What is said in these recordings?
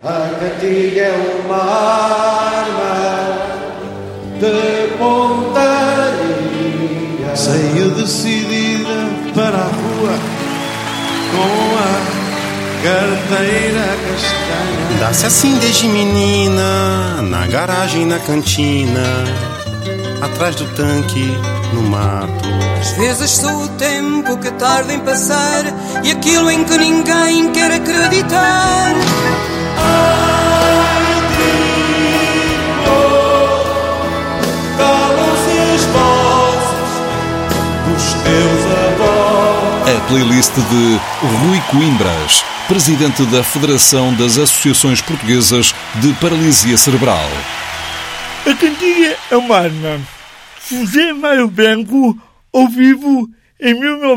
A cantiga é uma arma de pontaria. Saiu decidida para a rua com a carteira castanha. Dá-se assim desde menina, na garagem, na cantina, atrás do tanque, no mato. Às vezes sou o tempo que tarda em passar e aquilo em que ninguém quer acreditar. Ai, tribo, calam-se as vozes dos teus avós. A playlist de Rui Coimbras, presidente da Federação das Associações Portuguesas de Paralisia Cerebral. A cantiga é uma arma. José Mário Branco, ao vivo, em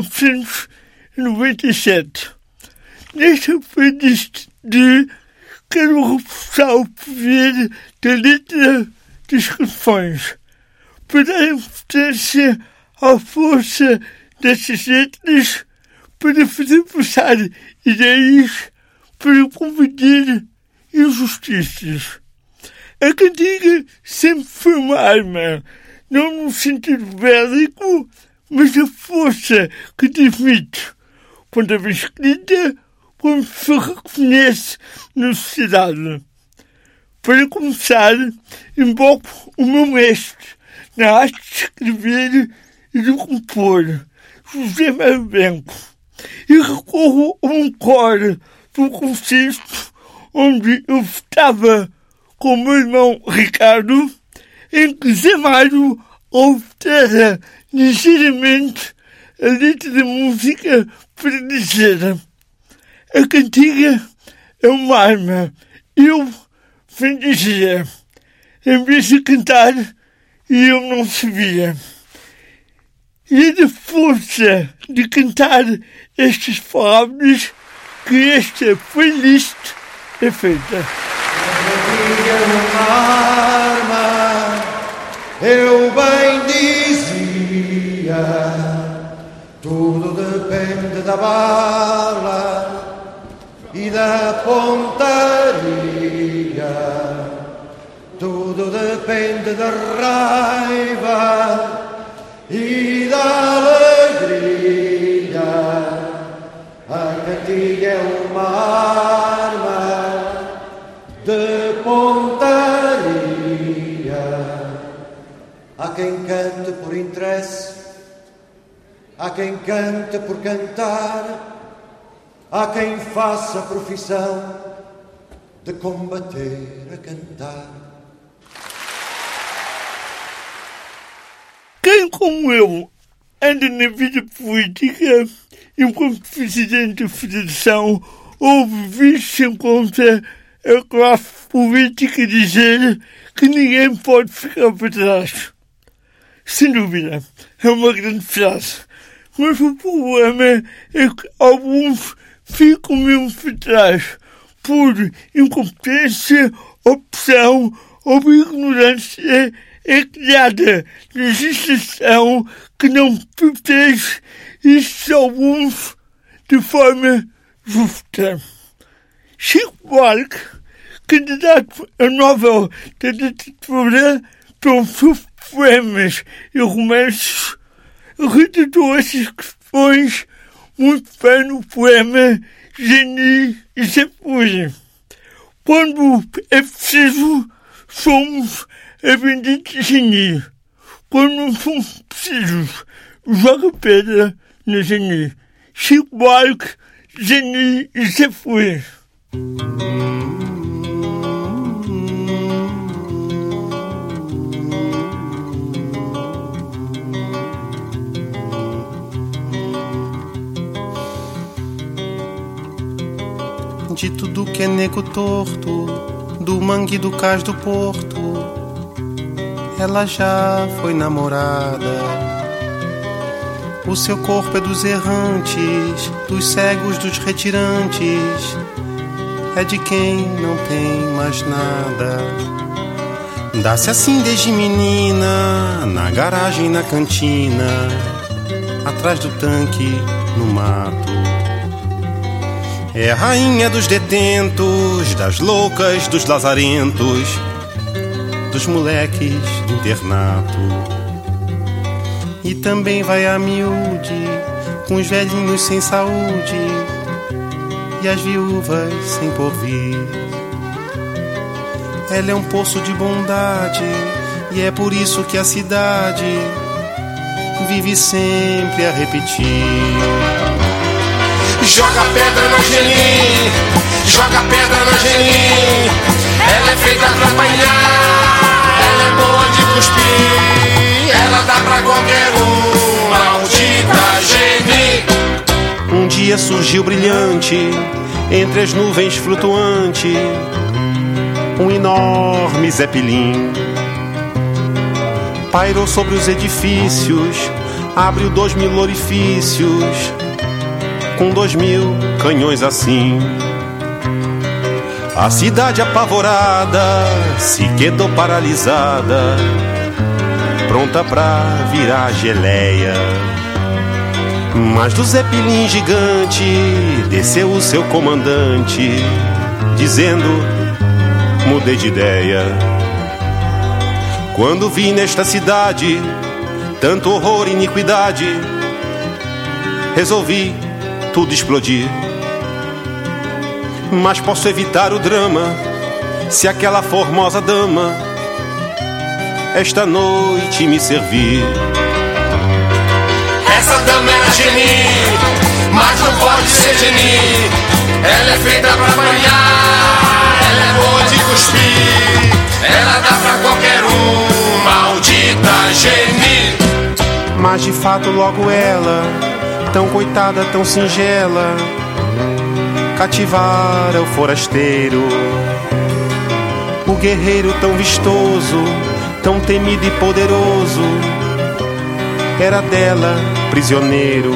1997. Nesta playlist quero reforçar o poder da letra das canções, para dar importância à força dessas letras, para fazer passar ideias, para combater injustiças. A cantiga sempre foi uma arma, não no sentido bélico, mas a força que transmite, quando é bem escrita, quando se reconhece na sociedade. Para começar, invoco o meu mestre na arte de escrever e de compor, José Mário Branco, e recorro a um coro do concerto onde eu estava com o meu irmão Ricardo, em que Zé Mário altera ligeiramente a letra da música para dizer: a cantiga é uma arma, eu vim dizer, em vez de cantar, e eu não sabia. E é da força de cantar estas palavras que esta playlist é feita. A cantiga é uma arma, eu bem dizia, tudo depende da bala e da pontaria, tudo depende da raiva e da alegria. A cantiga é uma arma de pontaria. Há quem cante por interesse, há quem cante por cantar, há quem faça a profissão de combater a cantar. Quem como eu anda na vida política, enquanto presidente da Federação, ouve visto sem conta a classe política dizer que ninguém pode ficar para trás. Sem dúvida, é uma grande frase. Mas o problema é que alguns ficam mesmo para trás por incompetência, opção ou ignorância criada legislação que não protege estes alguns de forma justa. Chico Buarque, candidato a Nobel da Literatura pelos seus poemas e romances, retratou essas questões muito bem no poema Geni e Sepultura. Quando é preciso, somos a bendita geni. Quando não somos precisos, joga pedra na geni. Chico Buarque, Geni e Sepultura. De tudo que é nego torto, do mangue do cais do porto, ela já foi namorada. O seu corpo é dos errantes, dos cegos, dos retirantes, é de quem não tem mais nada. Dá-se assim desde menina, na garagem, na cantina, atrás do tanque, no mato. É a rainha dos detentos, das loucas, dos lazarentos, dos moleques de internato. E também vai a miúde, com os velhinhos sem saúde e as viúvas sem porvir. Ela é um poço de bondade e é por isso que a cidade vive sempre a repetir. Joga pedra na Angelim, joga pedra na Angelim. Ela é feita pra apanhar, ela é boa de cuspir. Ela dá pra qualquer um, maldita Geni. Um dia surgiu brilhante, entre as nuvens flutuante, um enorme zeppelin. Pairou sobre os edifícios, abriu 2000 orifícios, com 2000 canhões assim. A cidade apavorada se quedou paralisada, pronta pra virar geleia. Mas do Zeppelin gigante desceu o seu comandante, dizendo: mudei de ideia. Quando vi nesta cidade tanto horror e iniquidade, resolvi tudo explodir. Mas posso evitar o drama se aquela formosa dama esta noite me servir. Essa dama era Geni, mas não pode ser Geni. Ela é feita pra apanhar, ela é boa de cuspir. Ela dá pra qualquer um, maldita Geni. Mas de fato logo ela, tão coitada, tão singela, cativara o forasteiro. O guerreiro tão vistoso, tão temido e poderoso, era dela prisioneiro.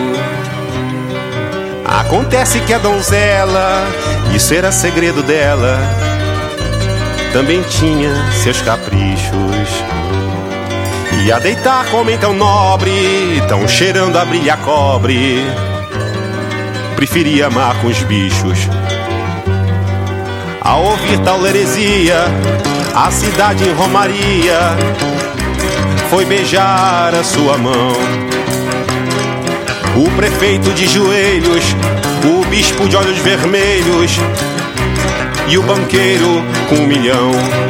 Acontece que a donzela, isso era segredo dela, também tinha seus caprichos. E a deitar com homem tão nobre, tão cheirando a brilha cobre, preferia amar com os bichos. Ao ouvir tal heresia, a cidade em romaria foi beijar a sua mão. O prefeito de joelhos, o bispo de olhos vermelhos e o banqueiro com 1 milhão.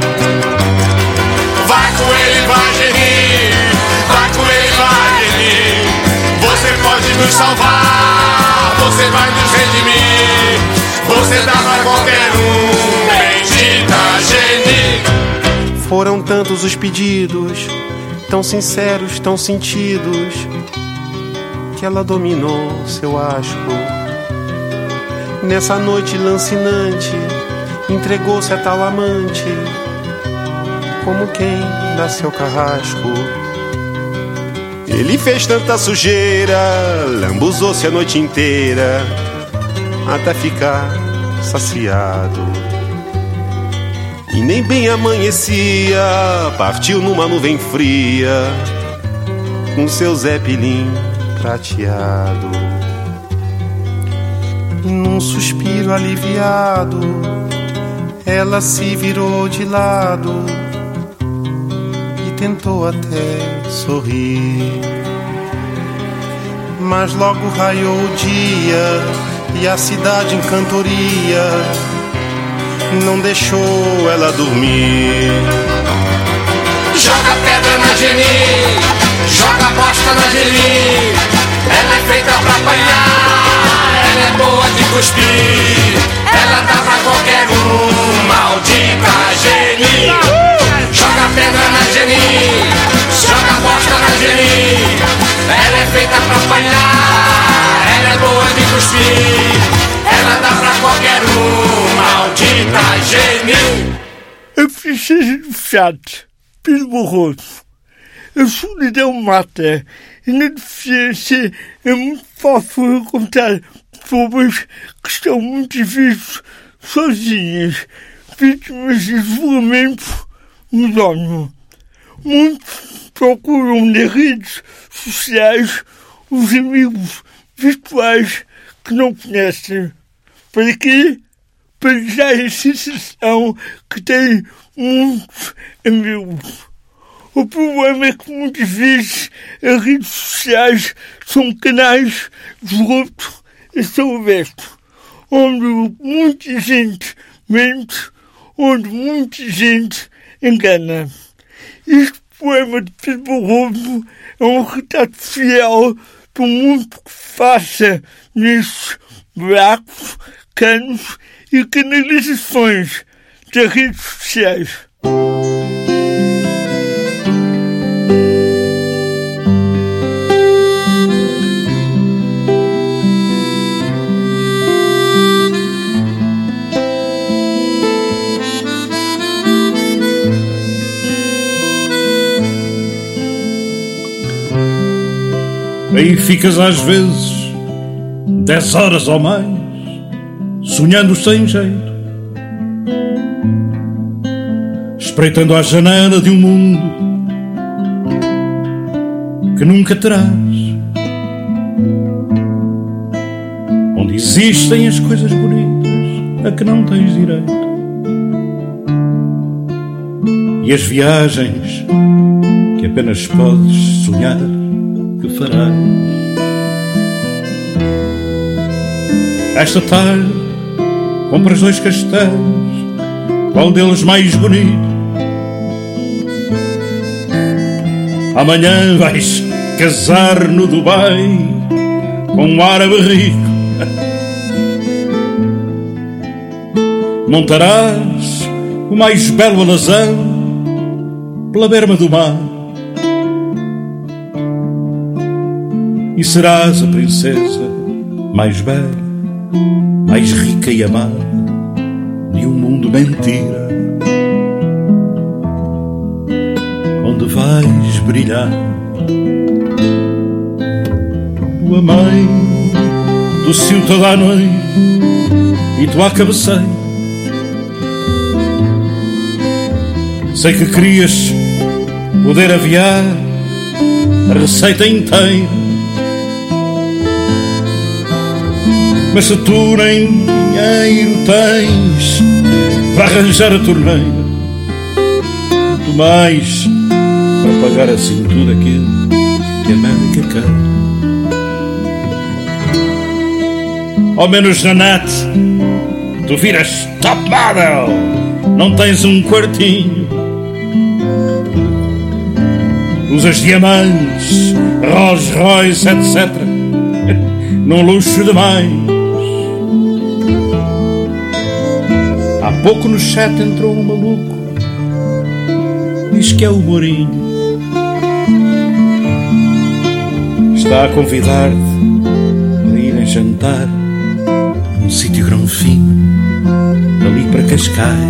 Vai com ele, vai Geni, vai com ele, vai Geni. Você pode nos salvar, você vai nos redimir. Você dá pra qualquer um, bendita Geni. Foram tantos os pedidos, tão sinceros, tão sentidos, que ela dominou seu asco. Nessa noite lancinante, entregou-se a tal amante, como quem dá seu carrasco. Ele fez tanta sujeira, lambuzou-se a noite inteira, até ficar saciado. E nem bem amanhecia, partiu numa nuvem fria, com seu Zeppelin prateado. Num suspiro aliviado, ela se virou de lado e tentou até sorrir. Mas logo raiou o dia e a cidade em cantoria não deixou ela dormir. Joga pedra na Geni, joga bosta na Geni. Ela é feita pra apanhar, ela é boa de cuspir. Ela dá pra qualquer um, maldita Geni. Joga pedra na Geni, joga bosta na Geni. Ela é feita pra apanhar, ela é boa de cuspir. Ela dá pra qualquer um, maldita Geni. A princesa do chato, pelo borroso. A solidão mata, e na deficiência é muito fácil encontrar pessoas que estão muitas vezes sozinhas, vítimas de isolamento medonho. Muitos procuram nas redes sociais os amigos virtuais que não conhecem. Para quê? Para dar a sensação que tem muitos amigos. O problema é que muitas vezes as redes sociais são canais de luto e salveto, onde muita gente mente, onde muita gente engana. Este poema de Pedro Lobo é um retrato fiel do mundo que faça nesses buracos, canos e canalizações das redes sociais. Aí ficas às vezes 10 horas ou mais, sonhando sem jeito, espreitando à janela de um mundo que nunca terás, onde existem as coisas bonitas a que não tens direito, e as viagens que apenas podes sonhar que farás. Esta tarde compras 2 castelos, qual deles mais bonito? Amanhã vais casar no Dubai com um árabe rico. Montarás o mais belo alazão pela berma do mar e serás a princesa mais bela, mais rica e amada de um mundo mentira, onde vais brilhar. Tua mãe tossiu toda a noite e tu à cabeceira. Sei que querias poder aviar a receita inteira, mas se tu nem dinheiro tens para arranjar a torneira, quanto mais para pagar assim tudo aquilo que a América quer. Ao menos na net tu viras top model, não tens um quartinho, usas diamantes, Rolls Royce, etc. Num luxo demais. Há pouco no chat entrou um maluco, diz que é o Mourinho, está a convidar-te a irem jantar num sítio grão fino, ali para Cascais.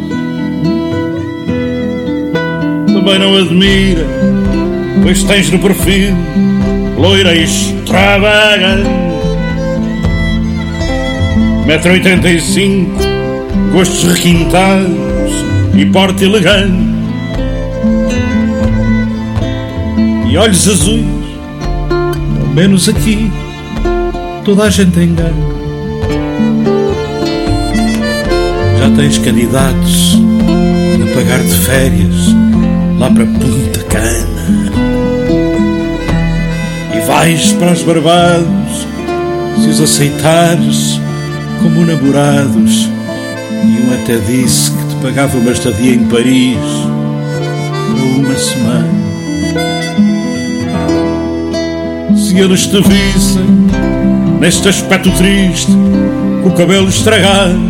Também não admira, pois tens no perfil loira extravagante, 1,85 m, gostos requintados e porte elegante, e olhos azuis, ao menos aqui toda a gente engana. Já tens candidatos a pagar-te férias lá para Punta Cana, e vais para os Barbados se os aceitares como namorados, e um até disse que te pagava uma estadia em Paris por uma semana. Se eles te vissem neste aspecto triste, com o cabelo estragado,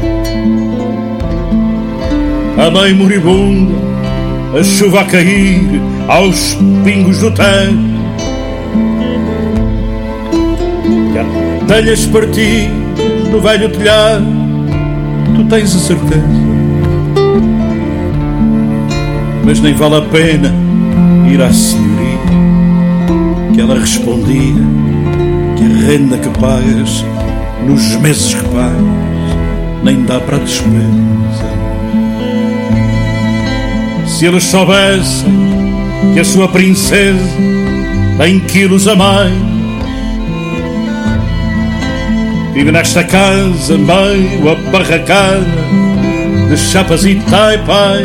a mãe moribunda, a chuva a cair aos pingos do tanque, e há telhas partidas no velho telhado, tu tens a certeza, mas nem vale a pena ir à senhoria, que ela respondia que a renda que pagas nos meses que pagas nem dá para a despesa. Se eles soubessem que a sua princesa tem quilos a mais, Vive nesta casa meio abarracada de chapas e taipai,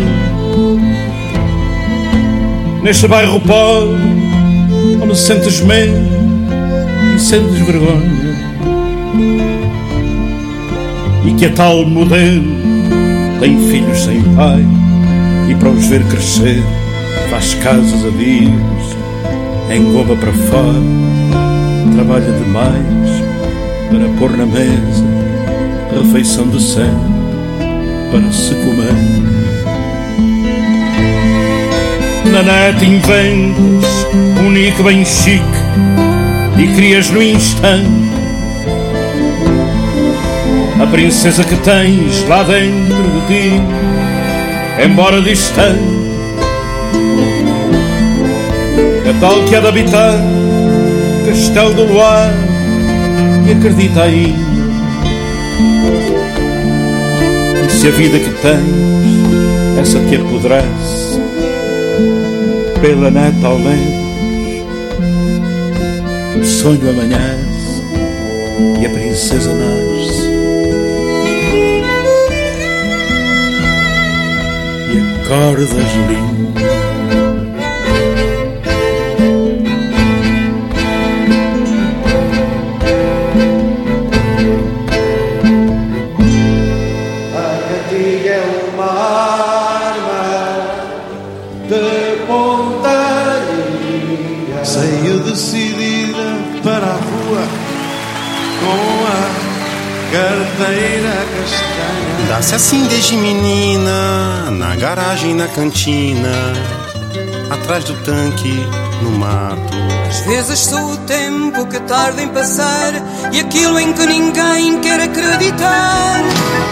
neste bairro pobre onde sentes medo e sentes vergonha, e que a tal modelo tem filhos sem pai e para os ver crescer faz casas a dias, engoma para fora, trabalha demais para pôr na mesa refeição decente para se comer. Na net inventas um nick bem chique e crias no instante a princesa que tens lá dentro de ti, embora distante. É tal que há de habitar Castelo do Luar e acredita ainda. E se a vida que tens, essa te apodrece, pela neta ao menos o sonho amanhece e a princesa nasce. E acordas lindo. Dá-se assim desde menina, na garagem, na cantina, atrás do tanque, no mato. Às vezes sou o tempo que tarda em passar e aquilo em que ninguém quer acreditar.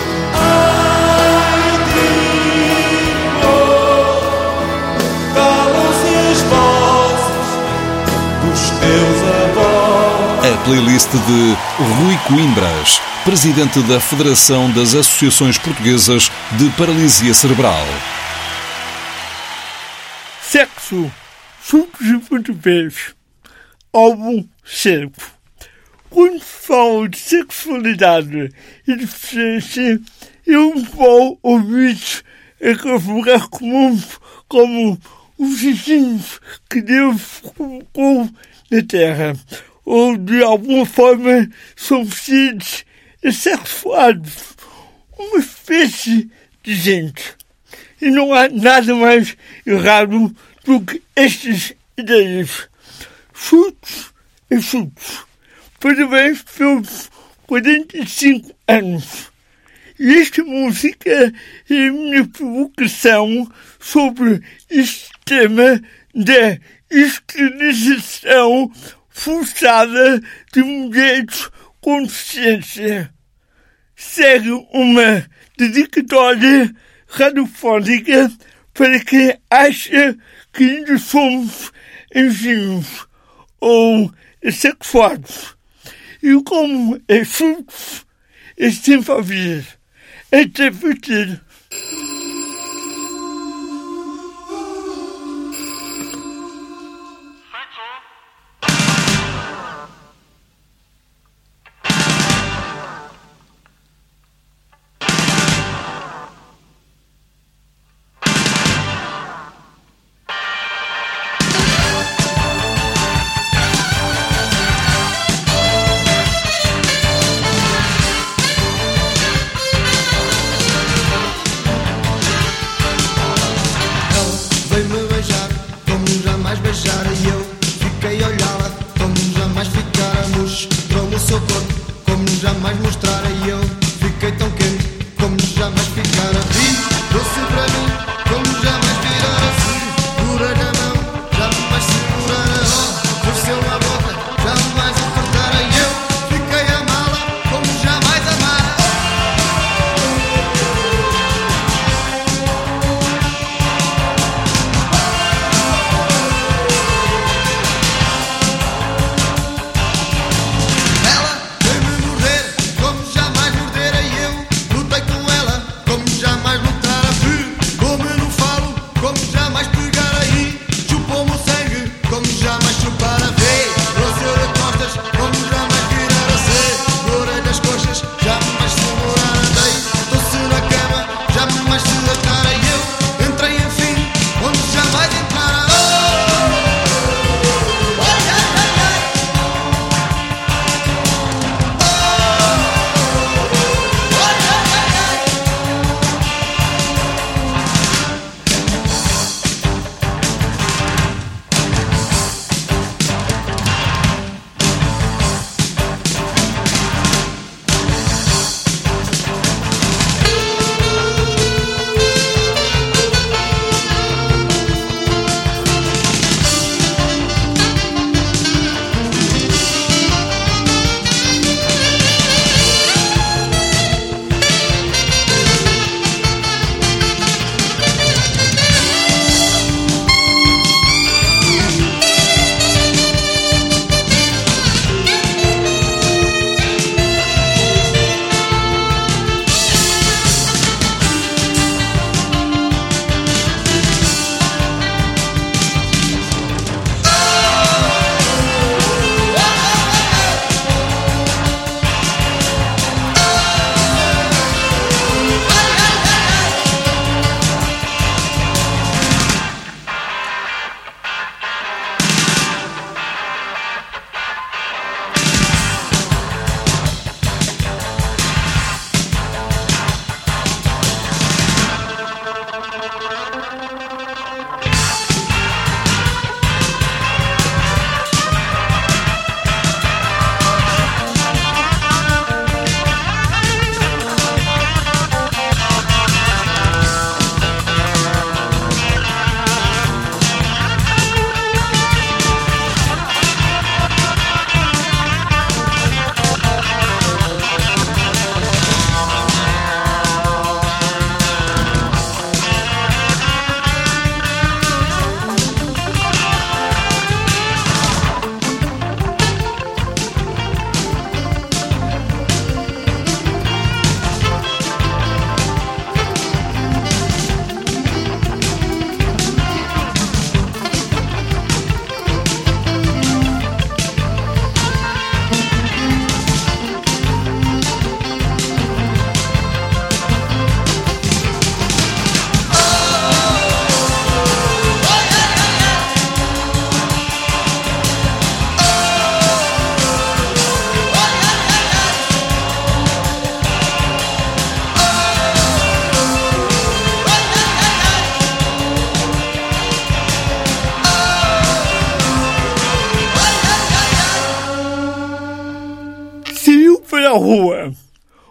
Ai, digo, calam-se as vozes dos teus avós. A playlist de Rui Coimbras, presidente da Federação das Associações Portuguesas de Paralisia Cerebral. Sexo, assuntos em português. Álbum certo. Quando falo de sexualidade e deficiência, eu vou ouvir aqueles lugares comuns como os vizinhos que Deus colocou na terra, ou de alguma forma são seres assexuados, uma espécie de gente. E não há nada mais errado do que estas ideias. Chutes e chutes. Parabéns pelos 45 anos. E esta música é a minha provocação sobre este tema da esterilização forçada de mulheres com deficiência. Segue uma dedicatória radiofónica para quem acha que ainda somos engenhos ou assexuados. E como é chutes, é sempre a vir. Até partir.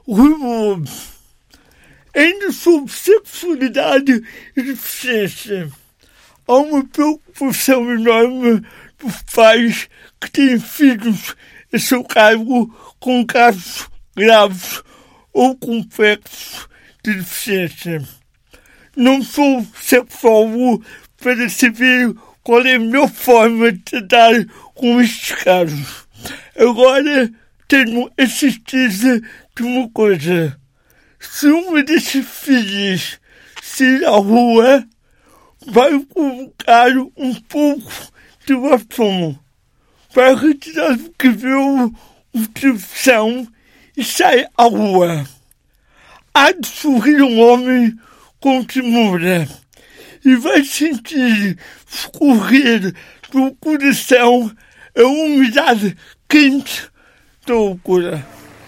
Rui, ainda sobre sexualidade e deficiência. Há uma preocupação enorme dos pais que têm filhos a seu cargo com casos graves ou complexos de deficiência. Não sou sexólogo para saber qual é a melhor forma de tratar com estes casos. Agora tenho a certeza de uma coisa. Se uma dessas filhas sair à rua, vai colocar um pouco de batom, vai retirar do cabelo o travessão e sai à rua. Há de sorrir um homem com ternura e vai sentir escorrer do coração a umidade quente da loucura.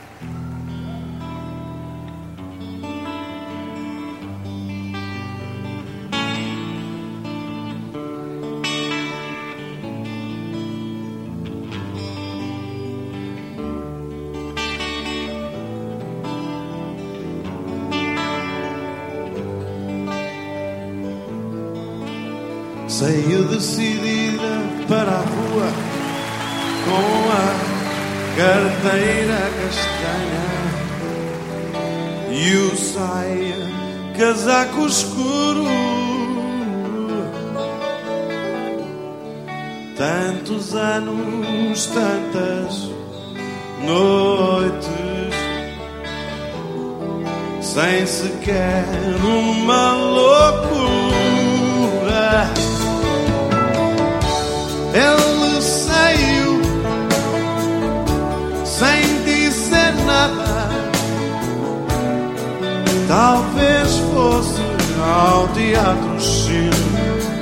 Saiu decidida para a rua com a carteira castanha e o saia, casaco escuro. Tantos anos, tantas noites, sem sequer uma loucura. Ele saiu sem dizer nada. Talvez fosse ao Teatro Chile.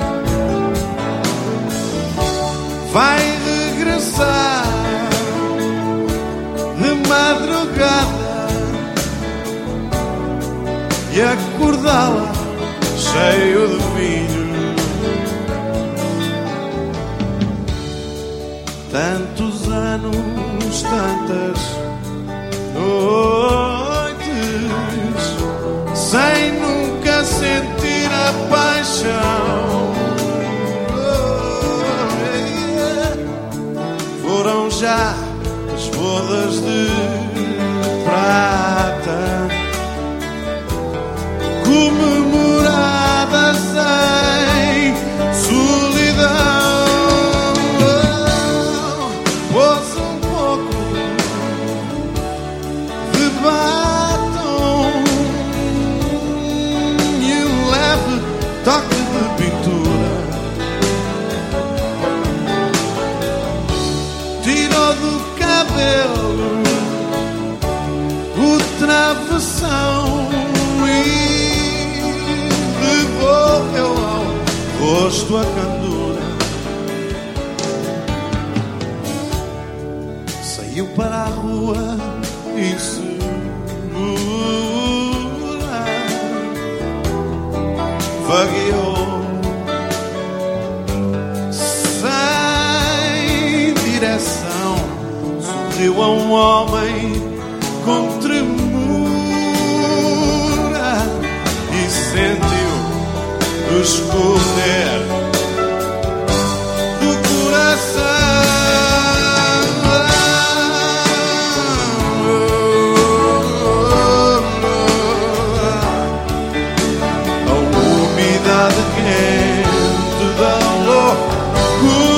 Vai regressar de madrugada e acordá-la cheio de vinho. Tantos anos, tantas noites, sem nunca sentir a paixão. Foram já as bodas de prata, comemoradas em solidão. Pôs um pouco de batom e um leve toque de pintura. Tirou do cabelo o travessão e devolveu ao rosto a candura. Saiu para a rua insegura, vagueou sem direção, sorriu a um homem com tremura e sentiu escorrer do coração. Quente da loucura.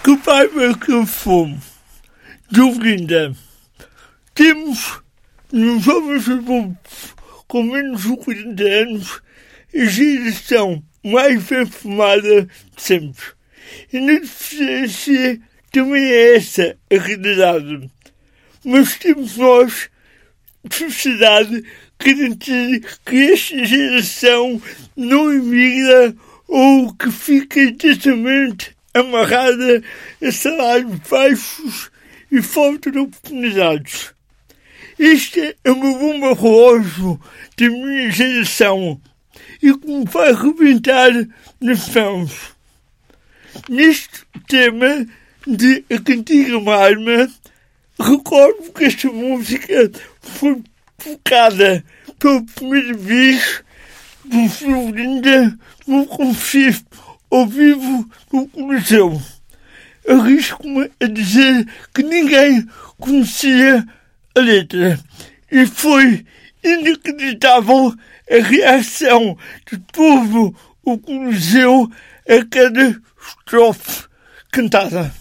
Que raiva que fome de Olinda. Temos, nos jovens adultos com menos de 40 anos, a geração mais bem formada de sempre. E na deficiência também é essa a realidade. Mas temos nós, de sociedade, garantir que esta geração não emigra ou que fica intensamente amarrada a salários baixos e falta de oportunidades. Esta é uma bomba relógio da minha geração e que me vai arrebentar nas mãos. Neste tema de A Cantiga Marma, recordo que esta música foi tocada pela primeira vez no Olinda no concerto ao vivo no Coliseu. Arrisco-me a dizer que ninguém conhecia a letra e foi inacreditável a reação de todo o Coliseu a cada estrofe cantada.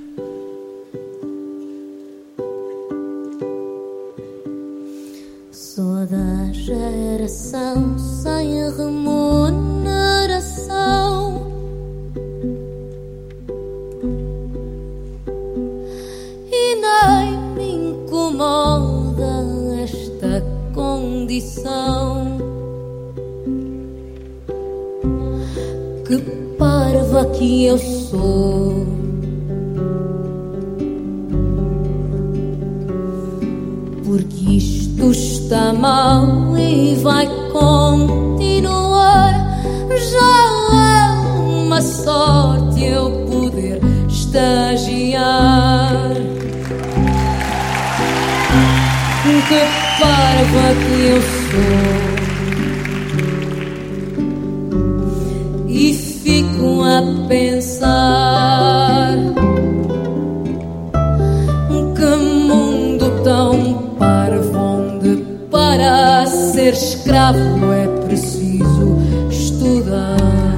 Sou da geração sem remuneração e nem me incomoda esta condição. Que parva que eu sou, porque isto está mal e vai continuar. Já é uma sorte eu poder estagiar. Que parva que eu sou, e fico a pensar que mundo tão parvo, onde para ser escravo é preciso estudar.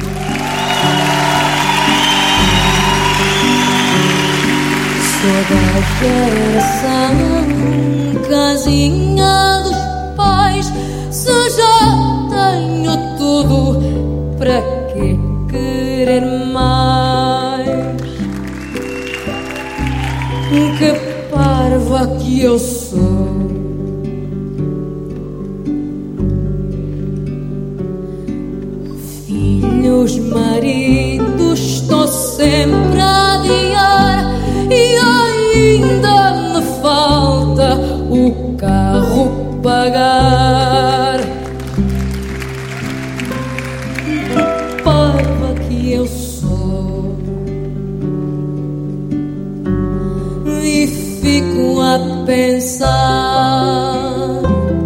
Sou da geração casinha dos pais. Se já tenho tudo, para que querer mais? Que parva que eu sou, filhos, maridos, estou sempre a adiar e ainda me falta o carro pagar. Que parva que eu sou, e fico a pensar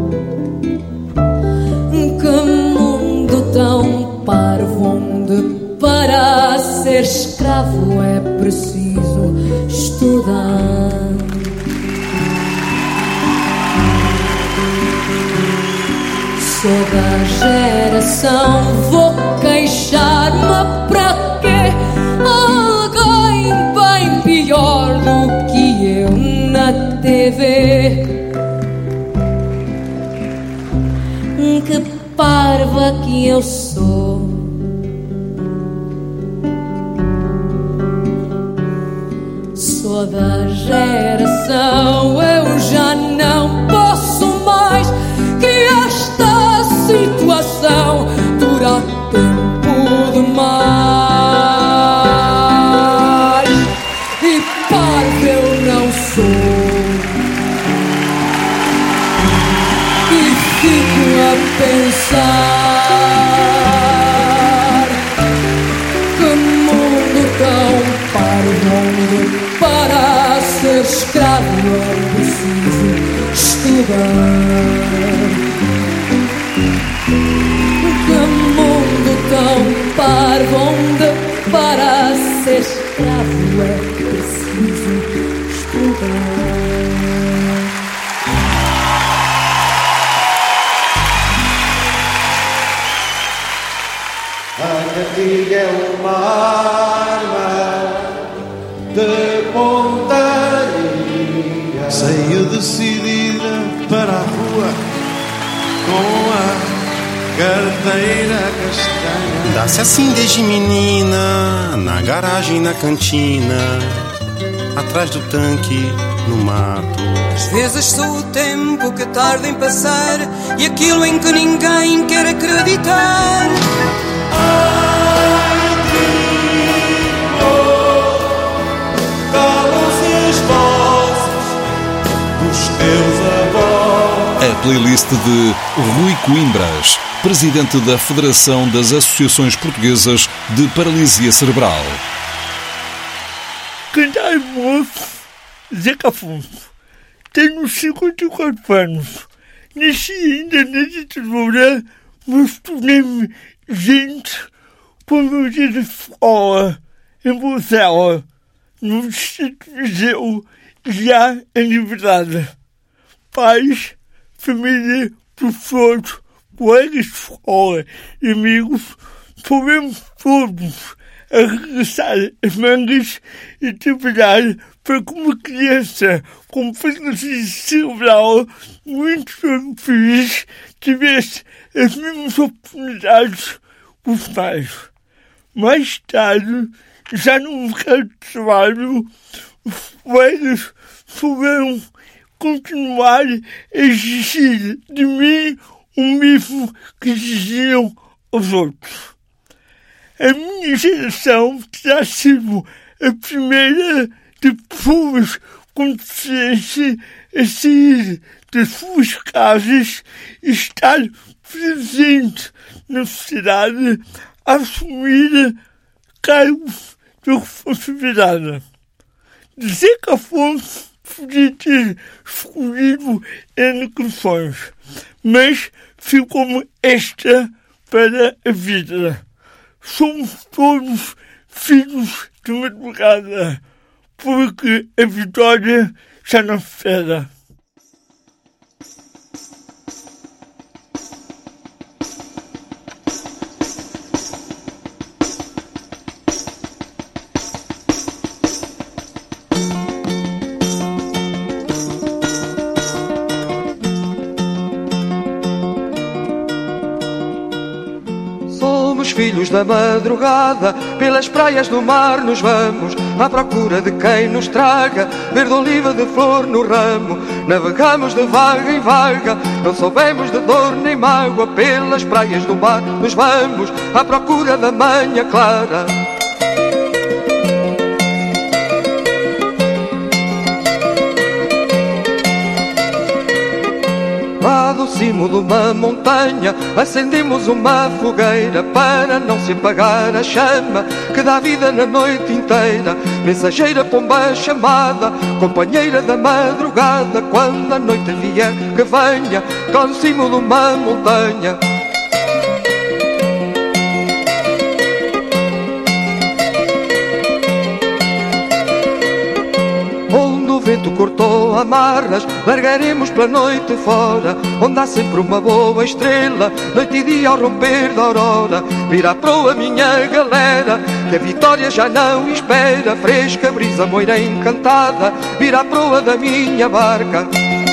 que mundo tão parvo, onde para ser escravo é preciso estudar. Sou da geração, vou queixar-me para quê? Alguém bem pior do que eu na TV. Que parva que eu sou, sou da geração, eu já não posso mais que esta situação dura tempo demais. E parvo eu não sou, e fico a pensar que mundo tão parvo, onde para ser escravo é preciso estudar. Que mundo tão parvo, onde para ser escravo é preciso estudar. A cantiga é uma arma decidida para a rua com a carteira castanha. Dá-se assim desde menina, na garagem, na cantina, atrás do tanque, no mato. Às vezes sou o tempo que tarda em passar e aquilo em que ninguém quer acreditar. Ai, trigo, calam-se as vozes dos teus avós. A playlist de Rui Coimbras, presidente da Federação das Associações Portuguesas de Paralisia Cerebral. Cantar moço, Zeca Afonso. Tenho 54 anos. Nasci ainda na ditadura, mas tornei-me gente quando eu ia de escola, em Bruxelas, no distrito de Viseu, já em liberdade. Pais, família, professores, colegas de escola e amigos, fomos todos a regressar as mangas e trabalhar para que uma criança com paralisia cerebral muito feliz tivesse as mesmas oportunidades que os pais. Mais tarde, já no mercado de trabalho, os colegas souberam continuar a exigir de mim o mesmo que exigiam aos outros. A minha geração terá sido a primeira de pessoas com deficiência a sair das suas casas e estar presente na sociedade a assumir cargos de responsabilidade. De Zeca Afonso podia ter escolhido N canções, mas ficou-me esta para a vida. Somos todos filhos de madrugada, porque a vitória já não espera. Filhos da madrugada, pelas praias do mar nos vamos, à procura de quem nos traga verde oliva de flor no ramo. Navegamos de vaga em vaga, não soubemos de dor nem mágoa, pelas praias do mar nos vamos, à procura da manhã clara. Lá do cimo de uma montanha acendemos uma fogueira para não se apagar a chama que dá vida na noite inteira. Mensageira pomba chamada, companheira da madrugada, quando a noite vier que venha, lá do cimo de uma montanha. O vento cortou amarras, largaremos pela noite fora, onde há sempre uma boa estrela, noite e dia ao romper da aurora. Vira a proa minha galera, que a vitória já não espera, fresca brisa moira encantada, vira a proa da minha barca.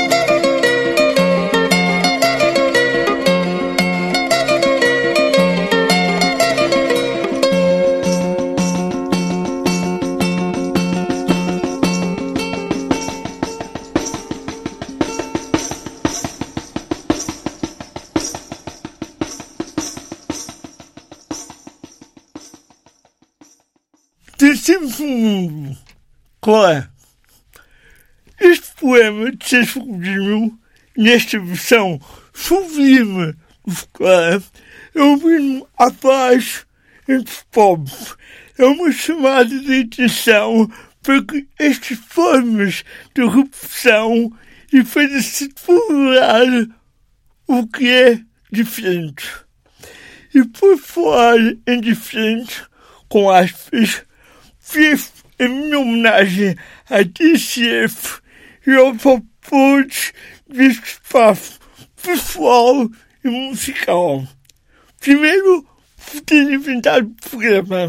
Descemos o mundo. Claro. Este poema de Sérgio Godinho, nesta versão sublime do Claro, é um hino à paz entre os povos. É uma chamada de atenção para que estas formas de repressão e para se tolerar o que é diferente. E por falar em diferente, com aspas, fiz a minha homenagem à TCF e aos apoios deste espaço pessoal e musical. Primeiro, por ter inventado o programa.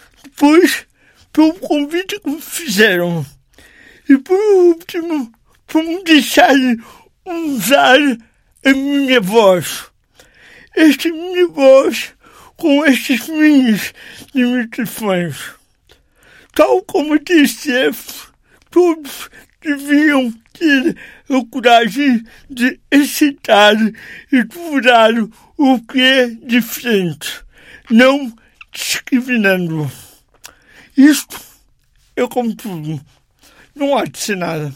Depois, pelo convite que me fizeram. E por último, por me deixarem usar a minha voz. Esta minha voz com estas minhas limitações. Tal como a TSF, todos deviam ter a coragem de aceitar e tolerar o que é diferente, não discriminando. Isto é como tudo, não há de ser nada.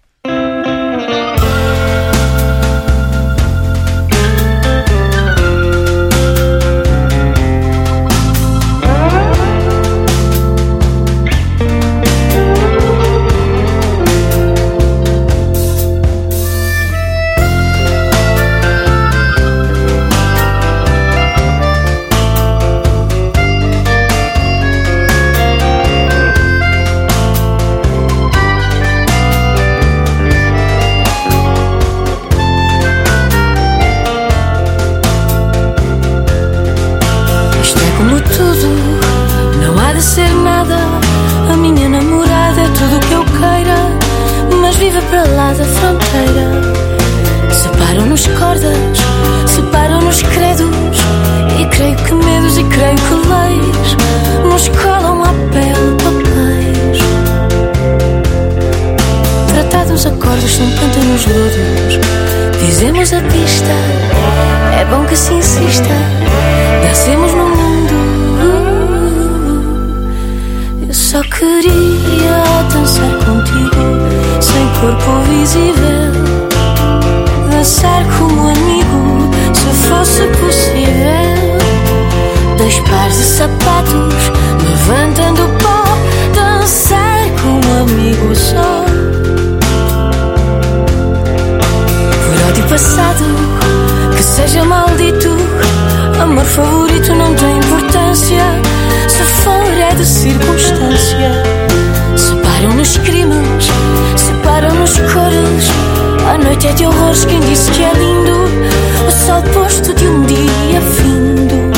Para lá da fronteira, separam-nos cordas, separam-nos credos, e creio que medos e creio que leis nos colam à pele papéis. Tratados a cordas são pântanos lodos, dizemos a pista, é bom que se insista, dancemos no mundo. Eu só queria dançar contigo, sem corpo visível, dançar como amigo, se fosse possível. Dois pares de sapatos, levantando o pó, dançar como amigo só. Por ódio passado, que seja maldito, amor favorito não tem importância, se for é de circunstância. Separam-nos crimes, separam-nos cores, a noite é de horrores, quem disse que é lindo o sol posto de um dia findo.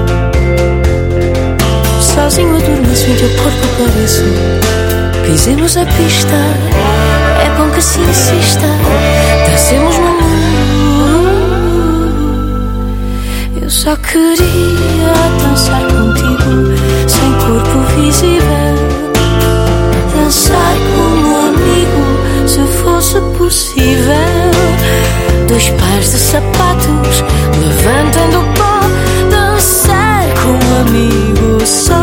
Sozinho adormeço em teu corpo apareço, pisemos a pista, é bom que se insista, dancemos no mundo. Eu só queria dançar contigo, sem corpo visível, dançar como amigo, se fosse possível. Dois pares de sapatos, levantando o pó, dançar como amigo só.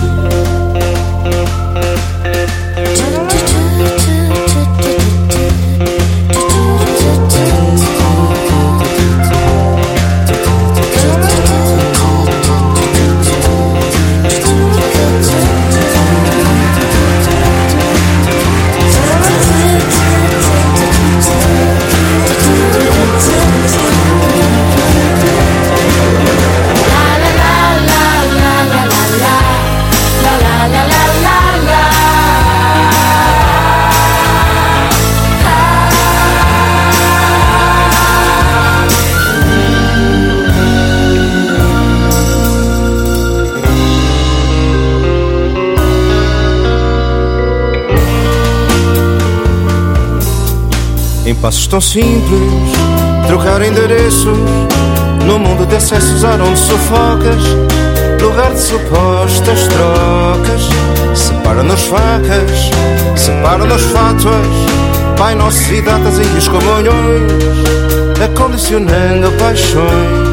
Em passos tão simples, trocar endereços, no mundo de excessos onde sufocas, lugar de supostas trocas. Separam-nos facas, separam-nos fátuas, Pai Nosso e datas e os comunhões, acondicionando paixões.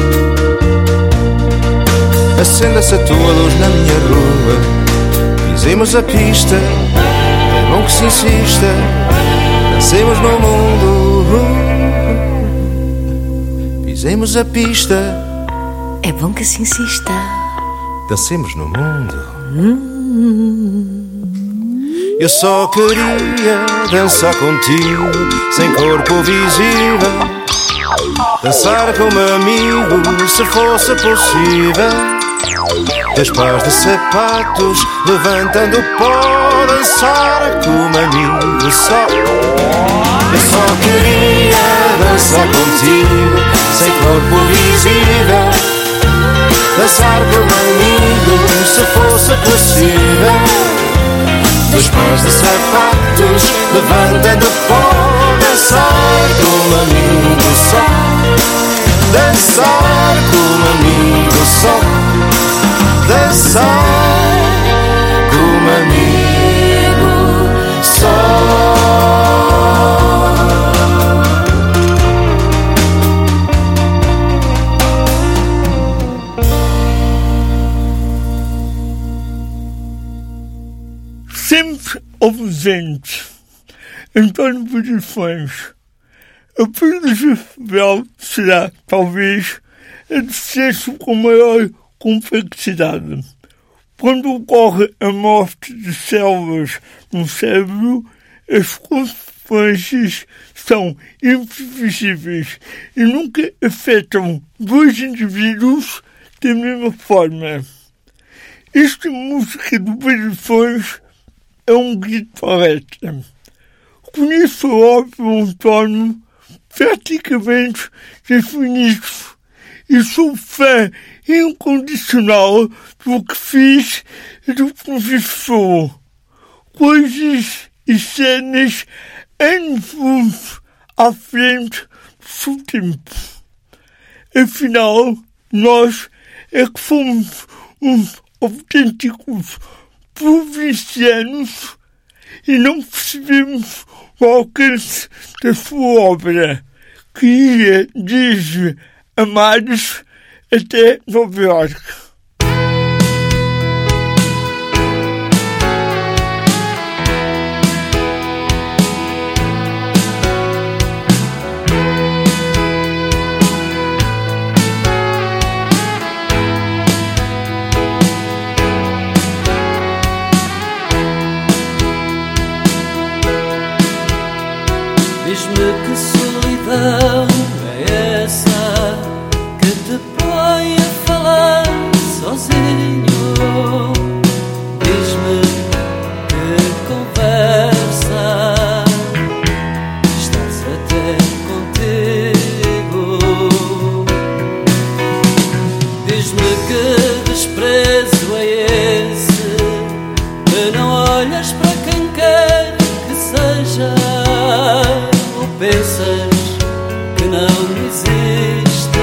Acenda-se a tua luz na minha rua, pisemos a pista, é bom que se insista, dancemos no mundo. Pisemos a pista, é bom que se insista, dancemos no mundo. Eu só queria dançar contigo, sem corpo visível, dançar como amigo, se fosse possível. Dois pares de sapatos, levantando o pó, dançar como amigo só. Eu só queria dançar contigo, sem corpo visível, dançar como amigo, se fosse possível. Dois pares de sapatos, levantando o pó, dançar com um amigo só, dançar com um amigo só, dançar com um amigo só. Sempre ausente António Variações. A perda cerebral será, talvez, a deficiência com maior complexidade. Quando ocorre a morte de células no cérebro, as consequências são imprevisíveis e nunca afetam dois indivíduos da mesma forma. Esta música de Variações é um grito alerta. Conheço a obra do António praticamente desde o início e sou fã incondicional do que fiz e do que me viu. Coisas e cenas anos à frente do seu tempo. Afinal, nós é que fomos uns autênticos provincianos e não percebemos o alcance da sua obra, que ia desde Amares até Nova Iorque. Diz-me que solidão é essa que te põe a falar sozinho. Diz-me que conversa estás a ter contigo. Diz-me que desprezo é esse que não olhas para quem quer que seja. Pensas que não existe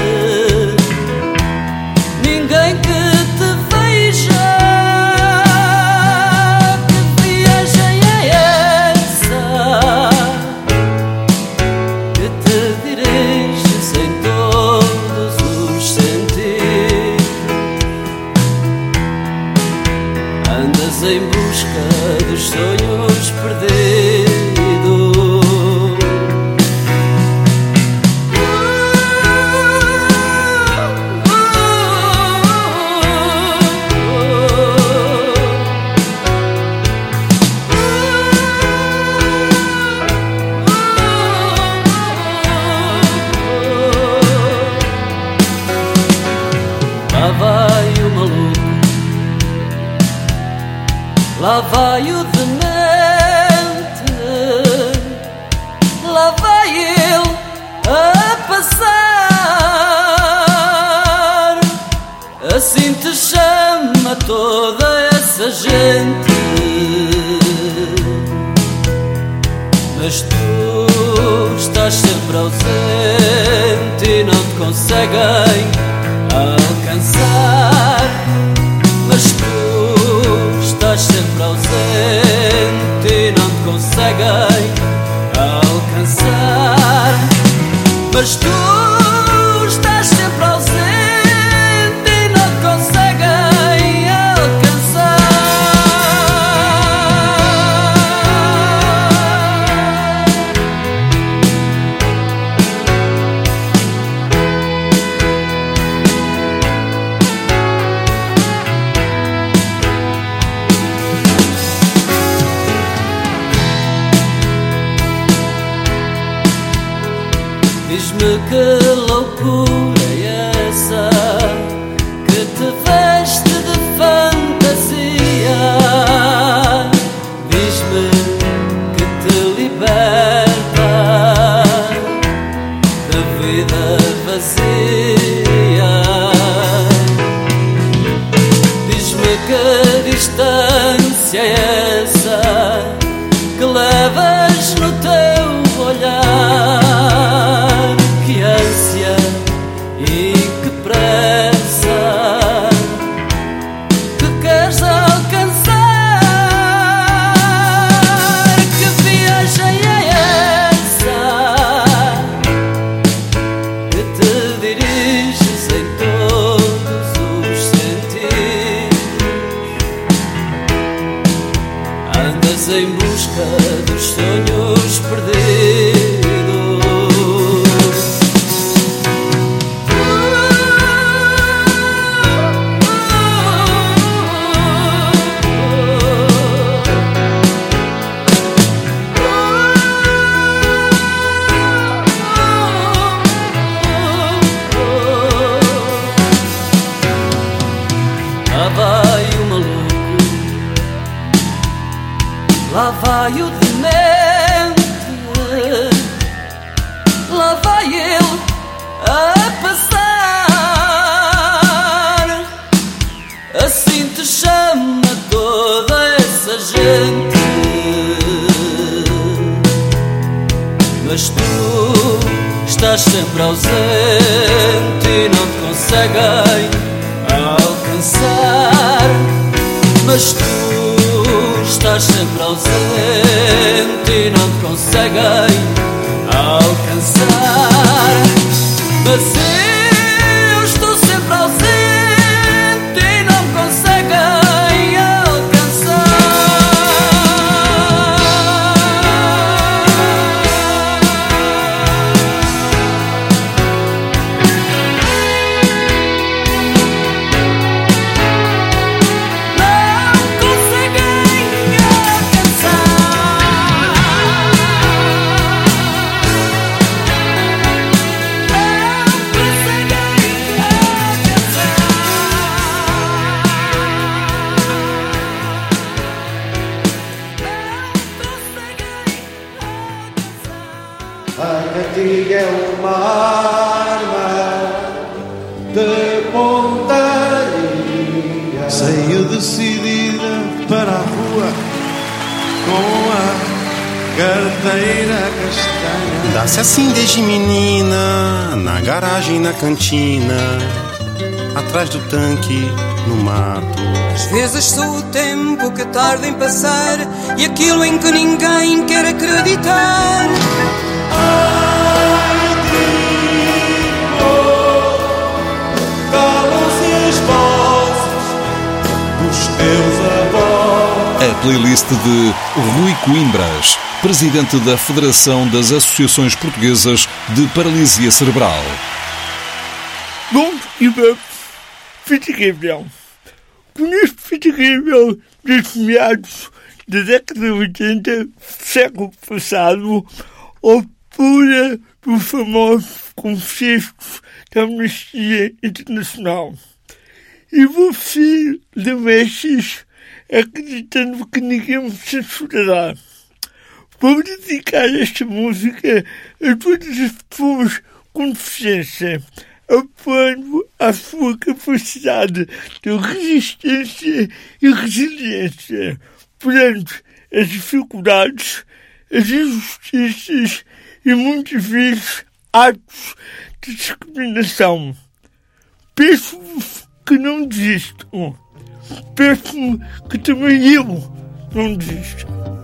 ninguém que te veja. Que viagem é essa que te diriges em todos os sentidos? Andas em busca dos sonhos perdidos. Lá vai o maluco, lá vai o demente, lá vai ele a passar. Assim te chama toda essa gente, mas tu estás sempre ausente e não te conseguem alcançar. Mas tu estás sempre ausente e não te conseguem alcançar. Mas tu estás sempre ausente e não te conseguem alcançar. Diz-me que loucura é essa que te veste de fantasia. Diz-me que te liberta da vida vazia. Diz-me que distância é essa que levas no teu olhar. andas em busca dos sonhos perdidos. Lá vai o demente, lá vai ele a passar. Assim te chama toda essa gente, mas tu estás sempre ausente e não te conseguem alcançar. Mas tu estás sempre ausente e não te conseguem alcançar. Mas eu estou sempre ausente e não me conseguem alcançar. A cantiga é uma arma de pontaria. Saiu decidida para a rua com a carteira castanha. Dá-se assim desde menina, na garagem, na cantina, atrás do tanque, no mato. Às vezes sou o tempo que tarda em passar e aquilo em que ninguém quer acreditar. Ai, digo, calam-se as vozes dos teus avós. A playlist de Rui Coimbras, presidente da Federação das Associações Portuguesas de Paralisia Cerebral. Bom, e terrível. Com este terrível dos meados da década de 80 do século passado, altura do famoso Confiscos da Amnistia Internacional. E você, de Messis, acreditando que ninguém me censurará. Vou dedicar esta música a todas as pessoas com deficiência, apoiando a sua capacidade de resistência e resiliência perante as dificuldades, as injustiças e muitas vezes atos de discriminação. Peço-vos que não desistam. Peço-me que também eu não desista.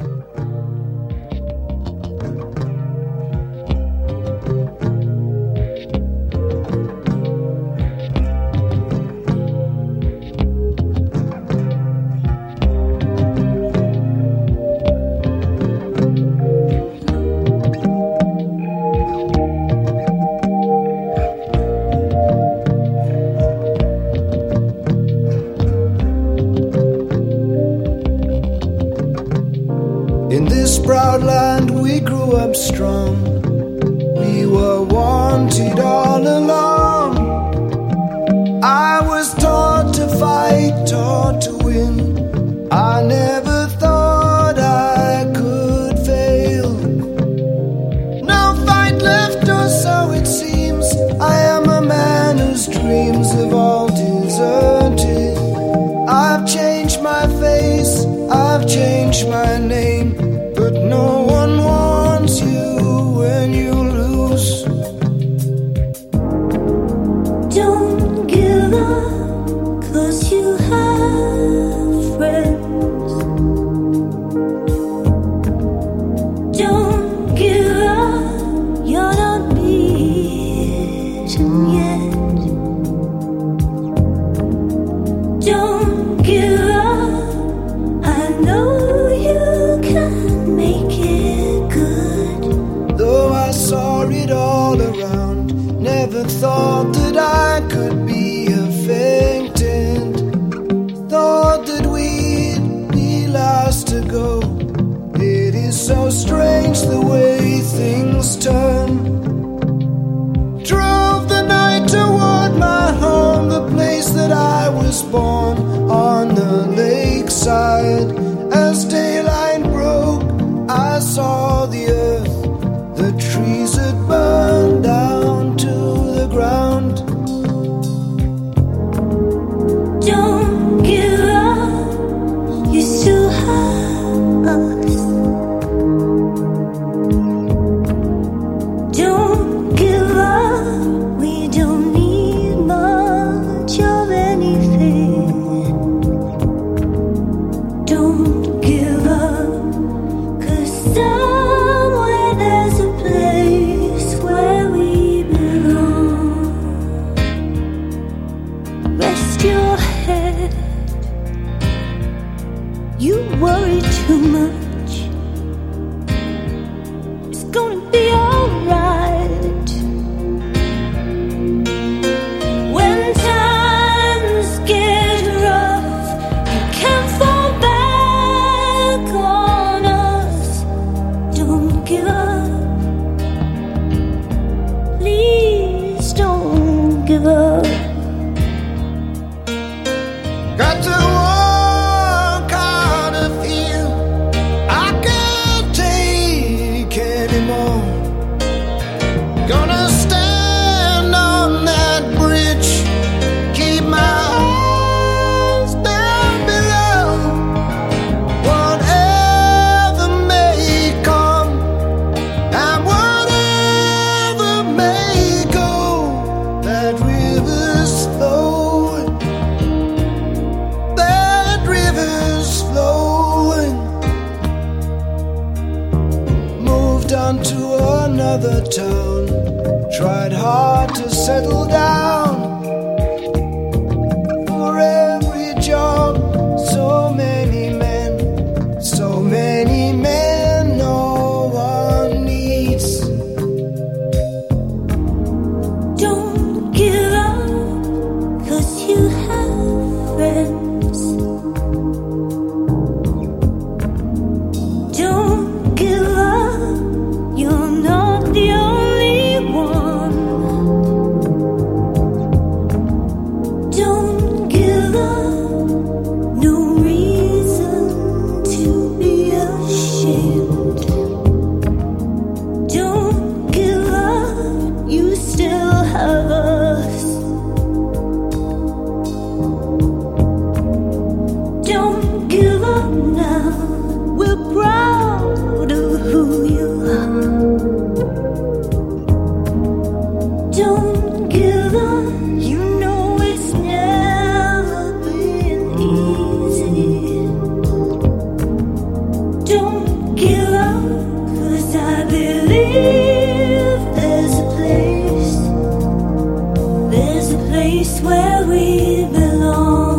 In this proud land we grew up strong. We were wanted all along. I was taught to fight, taught to win. I never thought I could fail. No fight left, or so it seems. I am a man whose dreams have all deserted. I've changed my face, I've changed my name, but no one wants you when you lose. Don't give up, 'cause you have friends. Don't give up, you're not beaten yet. Don't give up, I know you worry too much. It's gonna be alright. When times get rough, you can't fall back on us. Don't give up. Please don't give up. Got to walk out of here. I can't take anymore. Gonna stand on that bridge, keep my eyes down below. Whatever may come and whatever may go, that river's flowing. That river's flowing. Moved on to another town. Tried hard to settle down. For every job, so many men no one needs. Don't give up, 'cause you have friends. Don't give up, you're not the only one. Don't give up, no reason to be ashamed. Don't give up, you still have us. Don't give up now, we're proud of who you are. Don't give up, you know it's never been easy. Don't give up, 'cause I believe there's a place where we belong.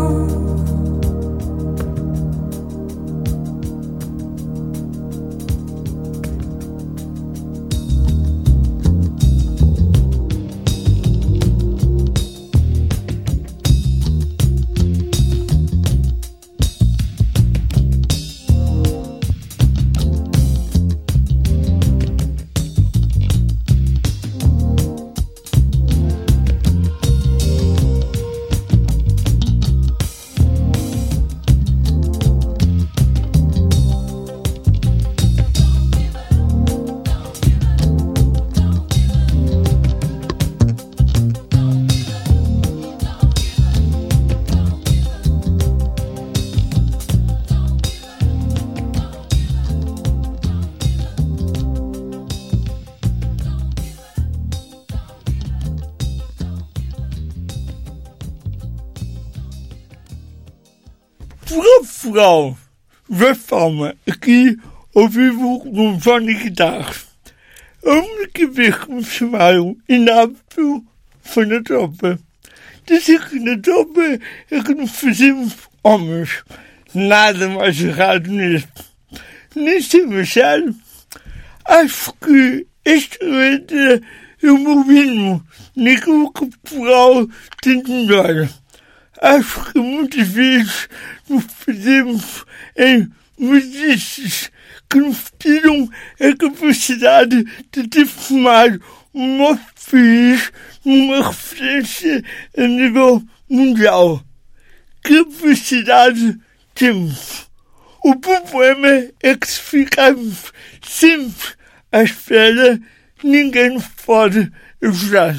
Portugal, Reforma, aqui ao vivo no Johnny Guitar. A única vez que me chamaram inapto foi na tropa. Dizem que na tropa é que nos fazemos homens. Nada mais errado nisto. Nem sei achar. Acho que esta letra é o meu hino naquilo que Portugal tem de melhor. Acho que muitas vezes nos fazemos em medidas que nos tiram a capacidade de transformar o nosso país numa referência a nível mundial. Capacidade temos. O problema é que se ficarmos sempre à espera, ninguém nos pode ajudar.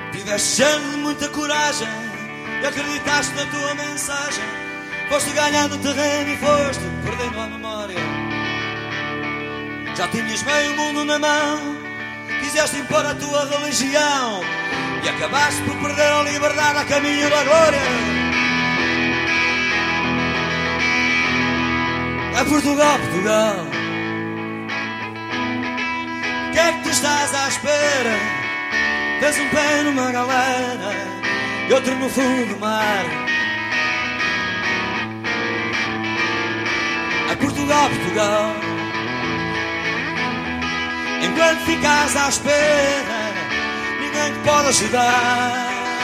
Tiveste cheio de muita coragem e acreditaste na tua mensagem. Foste ganhando terreno e foste perdendo a memória. Já tinhas meio mundo na mão, quiseste impor a tua religião e acabaste por perder a liberdade a caminho da glória. É Portugal, Portugal. O que é que tu estás à espera? Tens um pé numa galera e outro no fundo do mar. É Portugal, Portugal. Enquanto ficas à espera, ninguém te pode ajudar.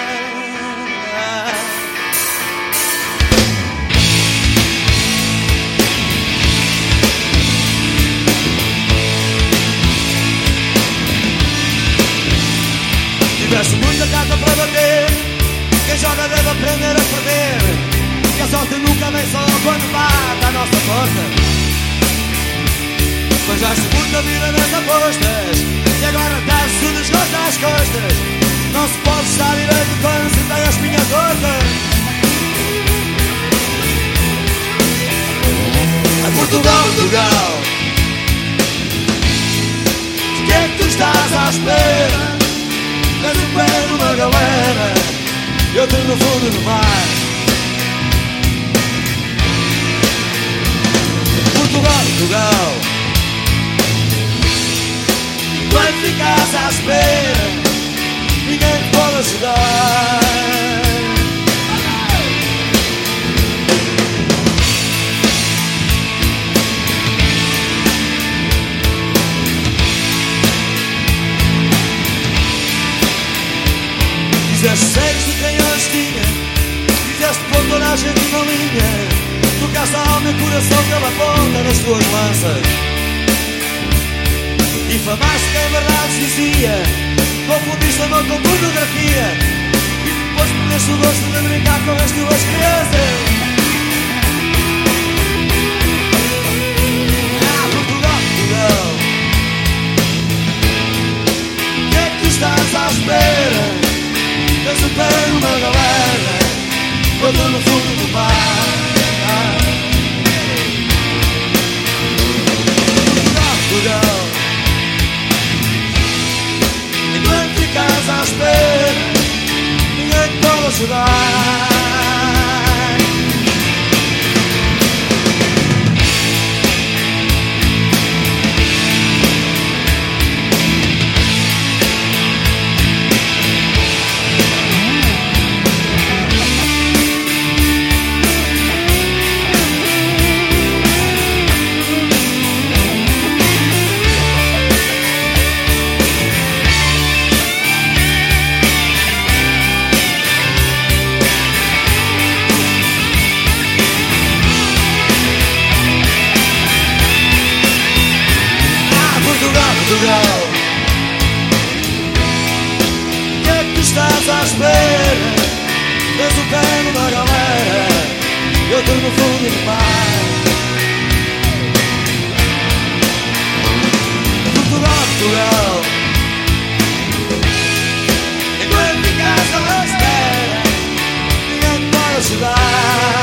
Tiveste muita carta para bater, quem joga deve aprender a perder, que a sorte nunca vem só quando bate à nossa porta. Manjaste muita vida nas apostas e agora estás o desgosto às costas. Não se pode estar direito quando se tem a espinha torta. É Portugal, Portugal. O que é que tu estás à espera? Tens um pé numa galera e outro no fundo do mar. Portugal, Portugal. Enquanto ficas à espera, ninguém te pode ajudar. Fizeste seis de canhões tinha, fizeste pôr toda a gente na linha, tocaste a alma e o coração pela ponta das tuas lanças. Difamaste quem verdade dizia, confundiste amor com pornografia e depois perdeste o gosto de brincar com as tuas crianças. Ah, Portugal, Portugal. O que é que tu estás à espera? Tens um pé numa galera, outro no fundo do mar. Portugal, Portugal. Enquanto ficas à espera, ninguém te pode ajudar. Portugal, o que é que tu estás à espera? Tens um pé numa galera e outro no fundo do mar. Portugal, Portugal. Enquanto ficas à espera, ninguém te pode ajudar.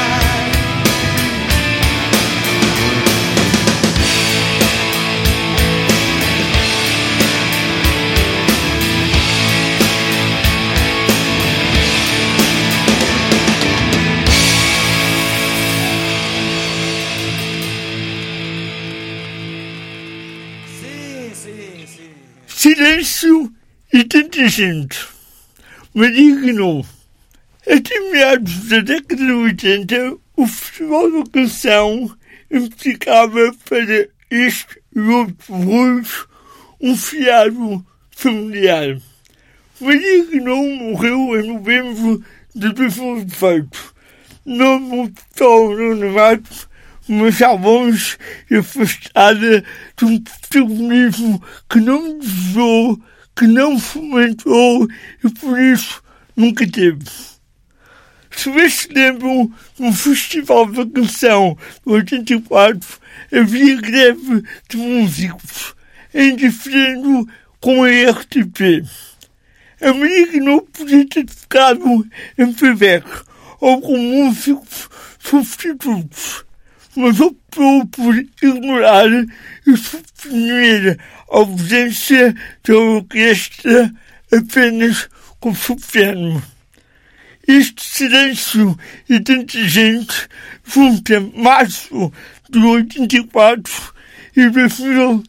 Silêncio e tanta gente. Maria Renault. Até meados da década de 80, o Festival da Canção implicava para este e outros ruídos um feriado familiar. Maria Renault morreu em novembro de 2018. Não voltou no anonimato, mas já longe e afastada de um protagonismo que não desejou, que não fomentou e por isso nunca teve. Se vocês se lembram, no Festival da Canção de 84 havia greve de músicos, em diferendo com a RTP. A Maria Guinot podia ter ficado em playback ou com músicos substitutos, mas optou por ignorar e suprimir a ausência da orquestra apenas com soprano. Este silêncio e tanta gente junta março de 84 e 2000.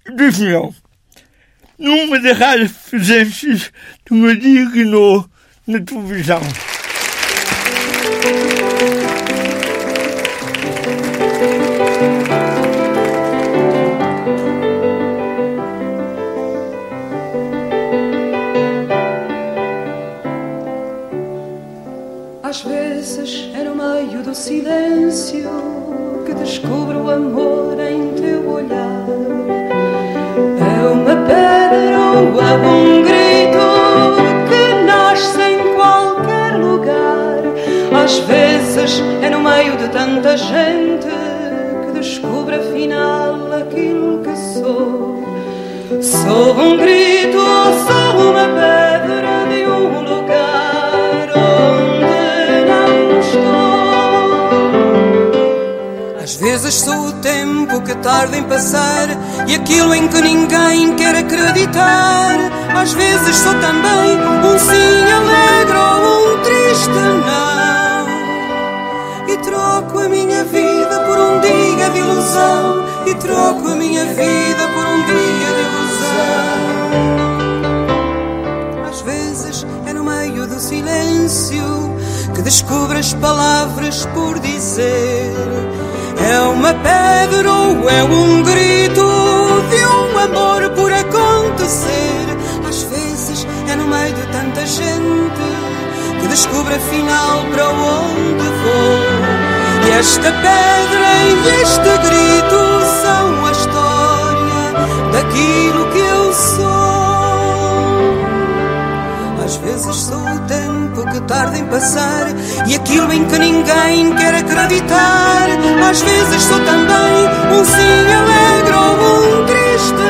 Numa das raras presenças de Maria Guinot na televisão. Às vezes é no meio do silêncio que descubro o amor em teu olhar. É uma pedra ou é um grito que nasce em qualquer lugar. Às vezes é no meio de tanta gente que descubro afinal aquilo que sou. Sou um grito ou sou uma pedra de um lugar onde não estou. Às vezes sou o tempo que tarda em passar e aquilo em que ninguém quer acreditar. Às vezes sou também um sim alegre ou um triste não. E troco a minha vida por um dia de ilusão. E troco a minha vida por um dia de ilusão. Às vezes é no meio do silêncio que descubro as palavras por dizer. É uma pedra ou é um grito de um amor por acontecer. Às vezes é no meio de tanta gente que descubro afinal para onde vou. E esta pedra e este grito são a história daquilo que eu sou. Às vezes sou o tempo que tarda em passar e aquilo em que ninguém quer acreditar. Às vezes sou também um sim alegre ou um triste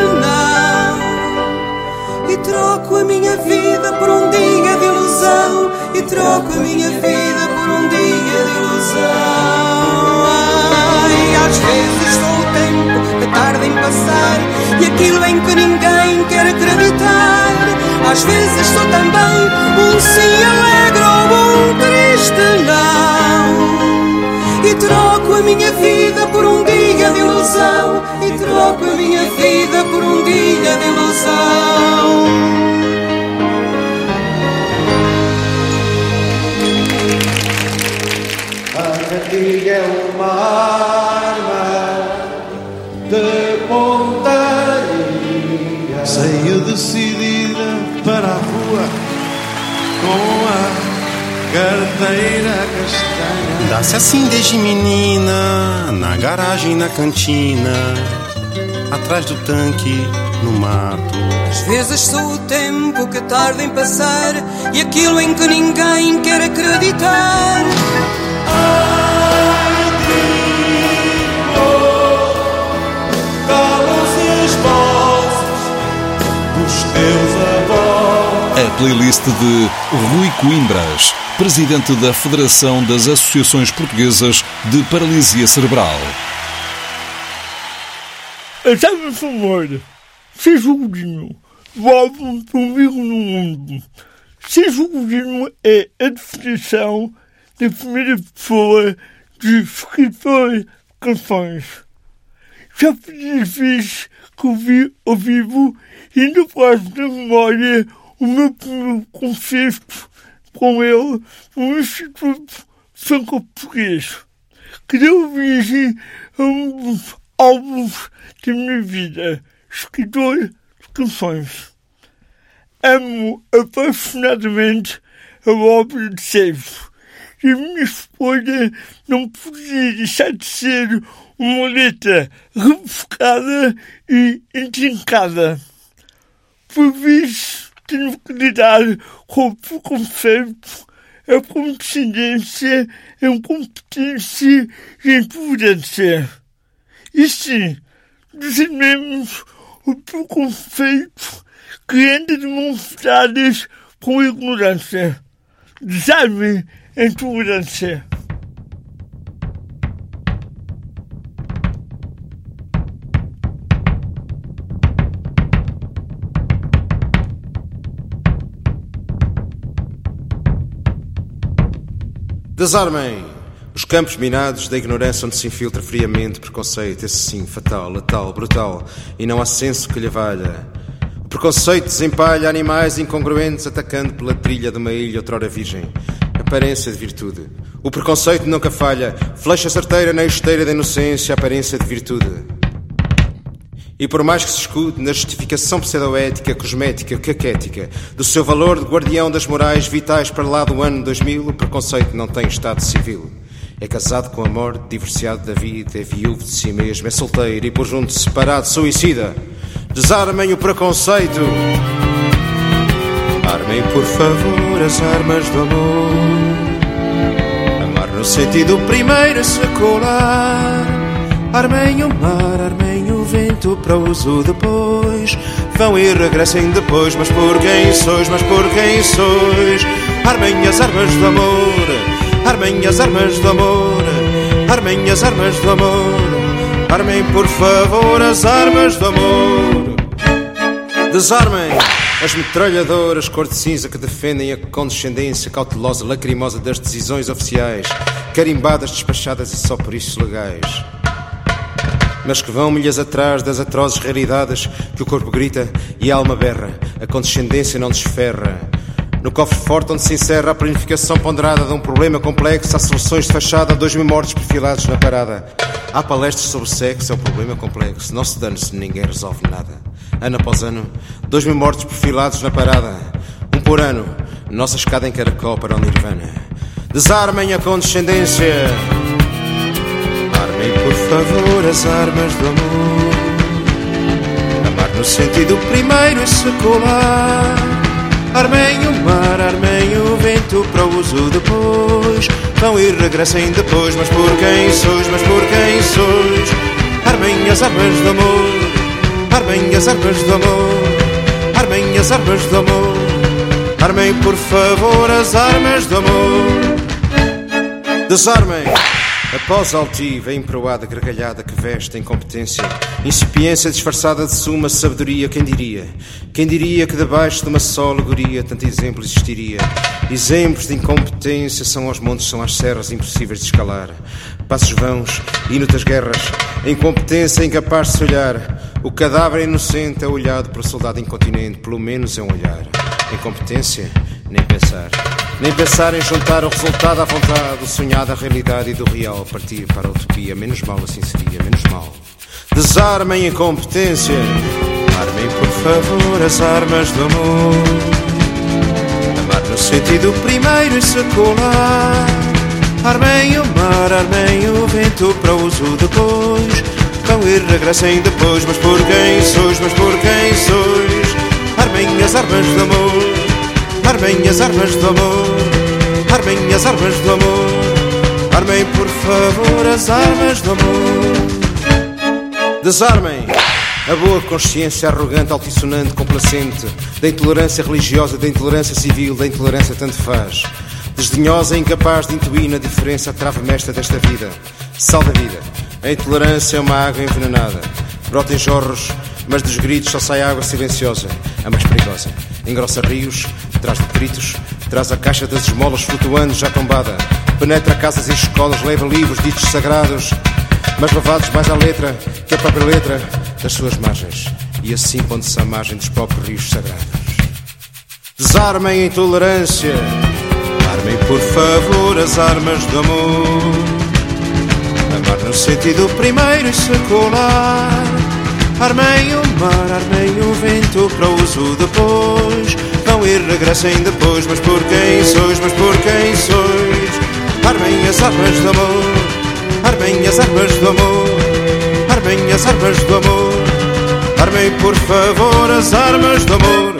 não. E troco a minha vida por um dia de ilusão. E troco a minha vida por um dia de ilusão. Ai, às vezes sou o tempo que tarda em passar e aquilo em que ninguém quer acreditar. Às vezes sou também um sim alegre ou um triste não. E troco a minha vida por um dia de ilusão. E troco a minha vida por um dia de ilusão. A cantiga é uma arma de pontaria. Saiu decidida para a rua com a carteira castanha. Dá-se assim desde menina, na garagem, na cantina, atrás do tanque, no mato. Às vezes sou o tempo que tarda em passar e aquilo em que ninguém quer acreditar. Ai, digo, calam-se as vozes dos teus avós. A playlist de Rui Coimbras, presidente da Federação das Associações Portuguesas de Paralisia Cerebral. Estava a favor, seja o governo, volte comigo no mundo. Seja o governo é a definição da primeira pessoa de escritor de canções. Já fiz vezes que ouvi ao vivo e ainda guardo na memória o meu primeiro concerto com ele no Instituto Franco-Português, que deu origem a um dos álbuns da minha vida, escritor de canções. Amo apaixonadamente a obra de Sérgio e a minha esposa não podia deixar de ser uma letra rebuscada e intrincada. Por vezes tenho que lidar com o preconceito, a condescendência, a incompetência e a imprudência. E sim, dizemos o preconceito que anda de mãos dadas com ignorância. Desarmem a intolerância. Desarmem os campos minados da ignorância onde se infiltra friamente preconceito, esse sim, fatal, letal, brutal, e não há senso que lhe valha. O preconceito desempalha animais incongruentes atacando pela trilha de uma ilha outrora virgem. Aparência de virtude. O preconceito nunca falha, flecha certeira na esteira da inocência, aparência de virtude. E por mais que se escude na justificação pseudoética, cosmética, caquética, do seu valor de guardião das morais vitais para lá do ano 2000, o preconceito não tem estado civil. É casado com a morte, divorciado da vida, é viúvo de si mesmo, é solteiro e por junto separado, suicida. Desarmem o preconceito. Armem, por favor, as armas do amor. Amar no sentido primeiro é secular. Armem o mar, armem o vento para uso depois. Vão e regressem depois, mas por quem sois, mas por quem sois? Armem as armas do amor, armem as armas do amor, armem as armas do amor. Armem, por favor, as armas do amor. Desarmem as metralhadoras cor de cinza que defendem a condescendência cautelosa, lacrimosa das decisões oficiais, carimbadas, despachadas e só por isso legais, mas que vão milhas atrás das atrozes raridades que o corpo grita e a alma berra. A condescendência não desferra. No cofre forte onde se encerra a planificação ponderada de um problema complexo, há soluções de fachada, 2.000 mortos perfilados na parada. Há palestras sobre sexo, é um problema complexo. Não se dane-se, ninguém resolve nada. Ano após ano, 2.000 mortos perfilados na parada. Um por ano, nossa escada em caracol para o Nirvana. Desarmem a condescendência. Armem, por favor, as armas do amor. Amar no sentido primeiro é secular. Armem o mar, armem o vento para o uso depois. Vão e regressem depois, mas por quem sois, mas por quem sois? Armem as armas do amor, armem as armas do amor, armem as armas do amor. Armem, por favor, as armas do amor. Desarmem. Após a altiva, a emproada gargalhada que veste a incompetência, incipiência disfarçada de suma sabedoria, quem diria? Quem diria que debaixo de uma só alegoria tanto exemplo existiria? Exemplos de incompetência são aos montes, são às serras impossíveis de escalar. Passos vãos, inúteis guerras, a incompetência incapaz de se olhar. O cadáver inocente é olhado por soldado incontinente, pelo menos é um olhar. A incompetência, nem pensar. Nem pensar em juntar o resultado à vontade, o sonhado à realidade e do real partir para a utopia. Menos mal assim seria, menos mal. Desarmem a incompetência. Armem, por favor, as armas do amor. Amar no sentido primeiro e secular. Armem o mar, armem o vento para uso depois. Vão e regressem depois, mas por quem sois, mas por quem sois? Armem as armas do amor, armem as armas do amor, armem as armas do amor. Armem, por favor, as armas do amor. Desarmem a boa consciência arrogante, altissonante, complacente, da intolerância religiosa, da intolerância civil, da intolerância tanto faz. Desdenhosa e incapaz de intuir na diferença a trava mestra desta vida. Sal da vida. A intolerância é uma água envenenada. Brota em jorros, mas dos gritos só sai água silenciosa, a mais perigosa. Engrossa rios, traz detritos, traz a caixa das esmolas flutuando já tombada. Penetra casas e escolas, leva livros ditos sagrados, mas lavados mais à letra que a própria letra das suas margens. E assim pondo-se à margem dos próprios rios sagrados. Desarmem a intolerância. Armem, por favor, as armas do amor. Amar no sentido primeiro e secular. Armem o mar, armem o vento para uso depois. Vão e regressem depois, mas por quem sois, mas por quem sois? Armem as armas do amor, armem as armas do amor, armem as armas do amor. Armem, por favor, as armas do amor.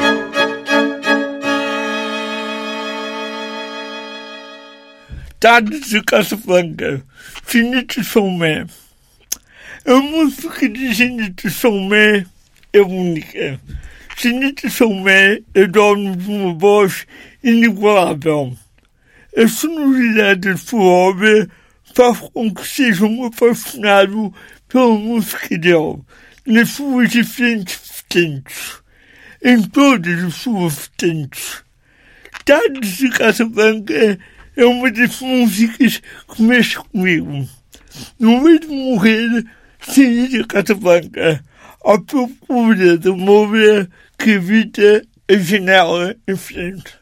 Tardes de Casablanca, Finito Sommé. A música de Finito Sommé é única. Sanita Salomé adora-nos uma voz inigualável. A sonoridade da sua obra faz com que seja um apaixonado pela música dele, nas suas diferentes vertentes, em todas as suas vertentes. Tardes de Casablanca é uma das músicas que mexe comigo. No meio de morrer, saí de Casablanca à procura da moura que habita a janela em frente.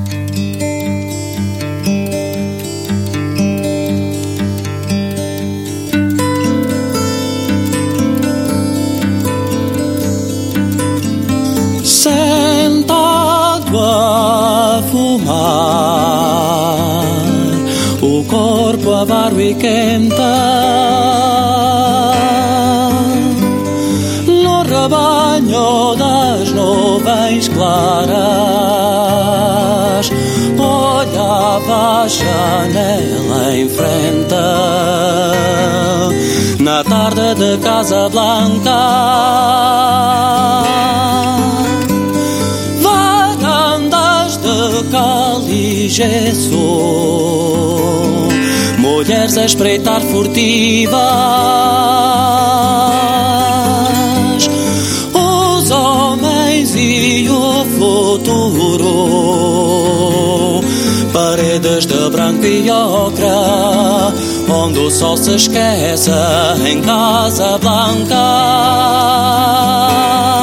Sentado a fumar, o corpo avaro e quente, no rebanho das nuvens claras, olhava a janela em frente, na tarde de Casablanca. Cal e gesso, mulheres a espreitar furtivas, os homens e o futuro, paredes de branco e ocra, onde o sol se esquece em Casablanca.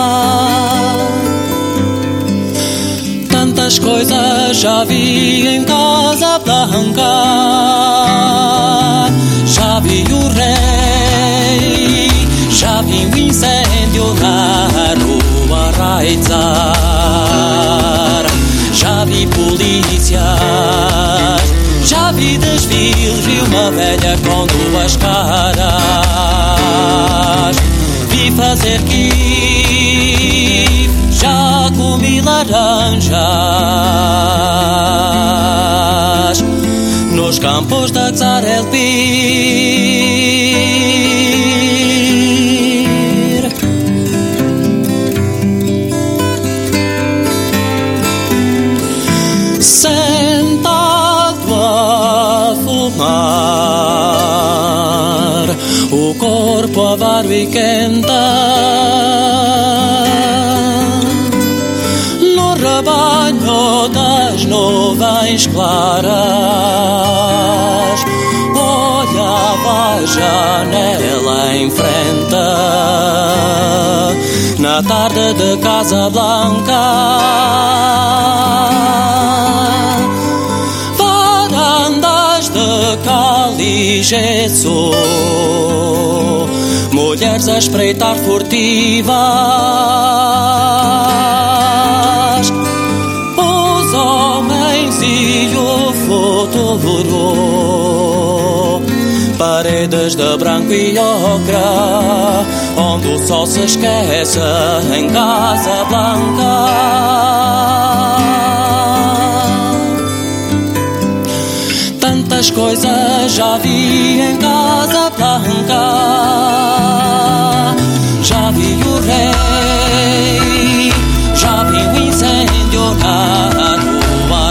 Tantas coisas já vi em Casablanca, já vi o rei, já vi o incêndio na rua Raizar, já vi polícias, já vi desfiles e uma velha com duas caras, vi fazer kiff, já comi laranjas nos campos da Czar El Pir. Sentado a fumar, o corpo avaro e quente, rebanho das nuvens claras, olhava a janela em frente, na tarde de Casablanca. Varandas de cal e gesso, mulheres a espreitar furtivas, e o futuro, paredes de branco e ocra, onde o sol se esquece em Casablanca. Tantas coisas já vi em Casablanca, já vi o rei, já vi o incêndio na rua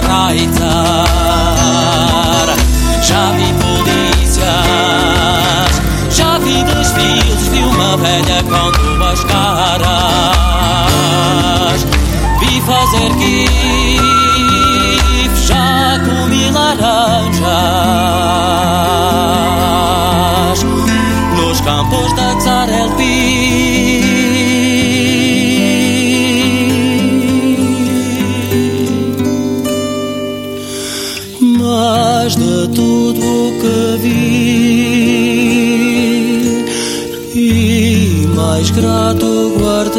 Raizar, já vi polícias, já vi desfiles, vi uma velha com duas caras, vi fazer kiff, já comi laranjas nos campos da Czar El Pir. Mas de tudo que vi e mais grato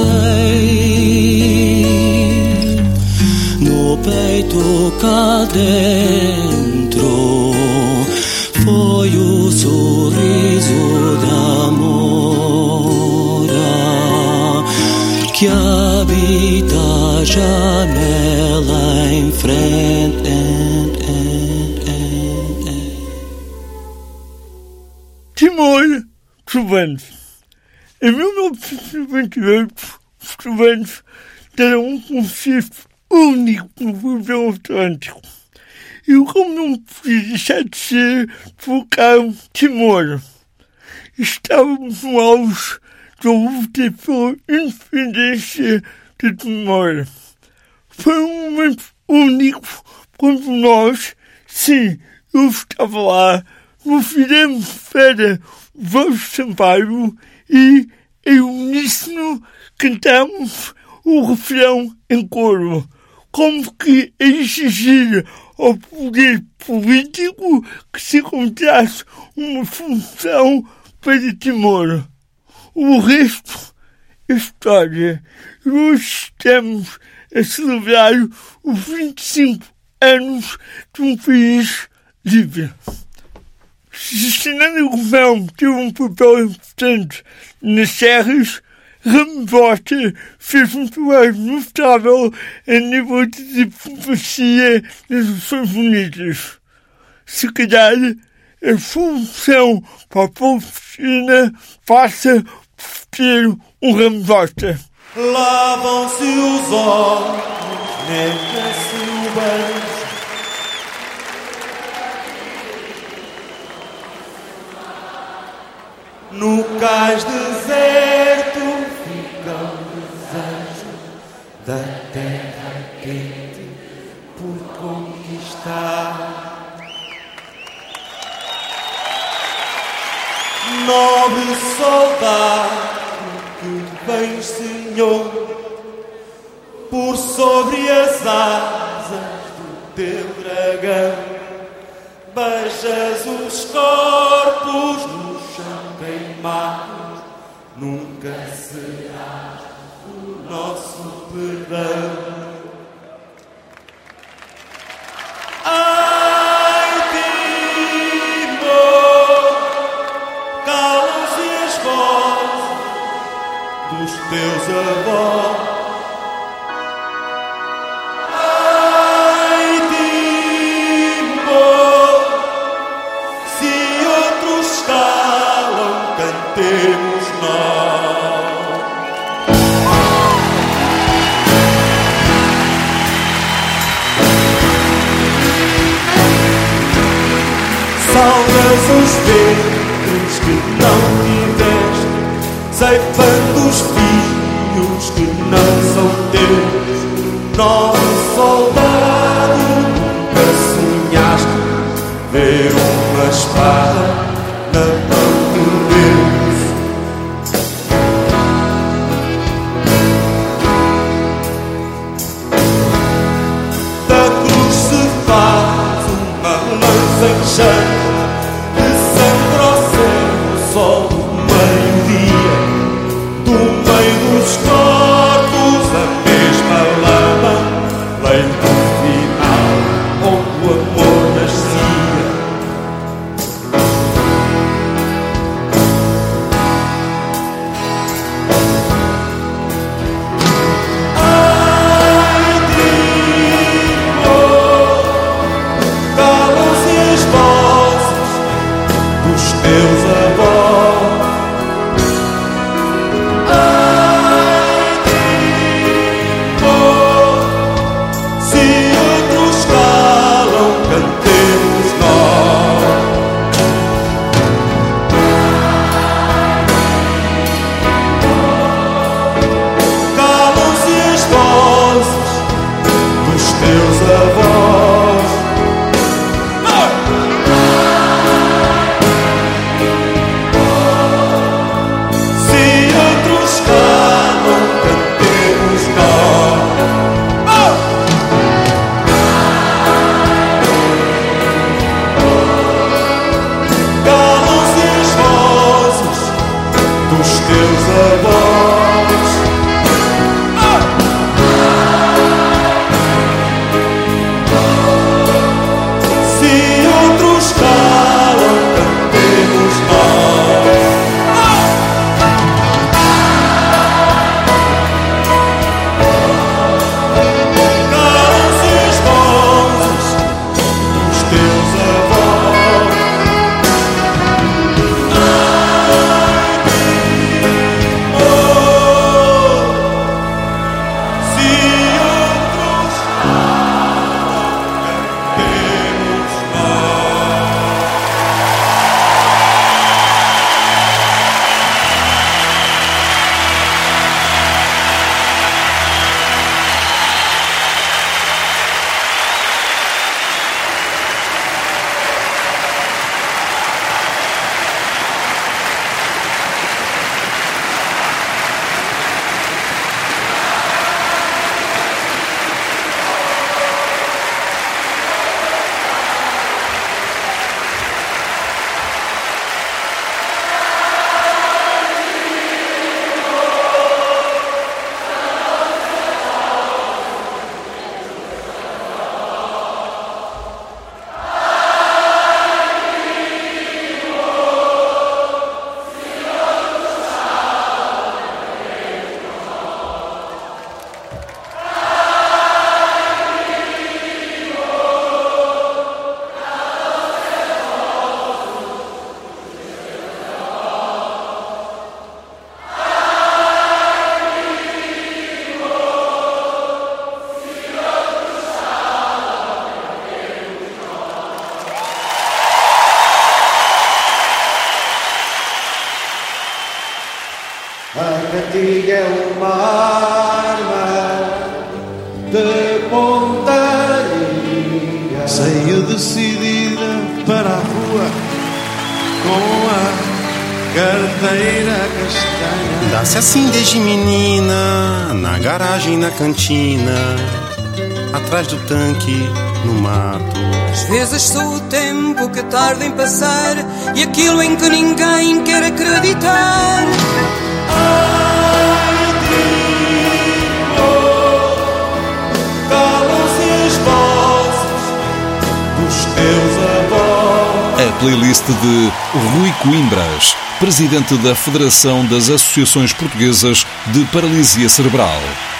guardei no peito cá dentro, foi o sorriso da moura que habita a janela em frente. Timor, Cervantes. Em 1928, Cervantes terá um conceito único no papel atlântico. Eu, como não podia deixar de ser, focar Timor. Estávamos no auge da luta pela independência de Timor. Foi um momento único quando nós, sim, eu estava lá, no fizemos para Jorge Sampaio e, em uníssono, cantamos o refrão em coro, como que a exigir ao poder político que se encontrasse uma função para Timor. O resto é história. E hoje estamos a celebrar os 25 anos de um país livre. Se Fernando Romão teve um papel importante nas serras, Ramos Horta fez um trabalho notável a nível de diplomacia nas Nações Unidas. Se calhar, a solução para a Palestina passa por ter um Ramos Horta. Lavam-se os olhos, nega-se o beijo. No cais deserto ficam desejos da terra quente por conquistar. Nobre soldado que bem Senhor, por sobre as asas do teu dragão, beijas os corpos no chão queimados, nunca será o nosso perdão. Ai, Timor, calam-se as vozes dos teus avós. Ai, Timor, se outros calam, cantemos nós. Salvas os ventres que não tiveste, ceifando os filhos que não são teus. Nosso soldado, nunca sonhaste ver uma espada na mão de Deus. Da cruz se faz uma lança em chamas, descendo ao céu o sol do meio-dia. Do meio dos corpos a mesma lama, leito final onde o amor nascia. Ai, Timor, calam-se as vozes Saiu decidida para a rua com a carteira castanha. Dá-se assim desde menina, na garagem, na cantina, atrás do tanque, no mato. Às vezes sou o tempo que tarda em passar e aquilo em que ninguém quer acreditar. Ai, tribo, calam-se as vozes dos teus avós. A playlist de Rui Coimbras, presidente da Federação das Associações Portuguesas de Paralisia Cerebral.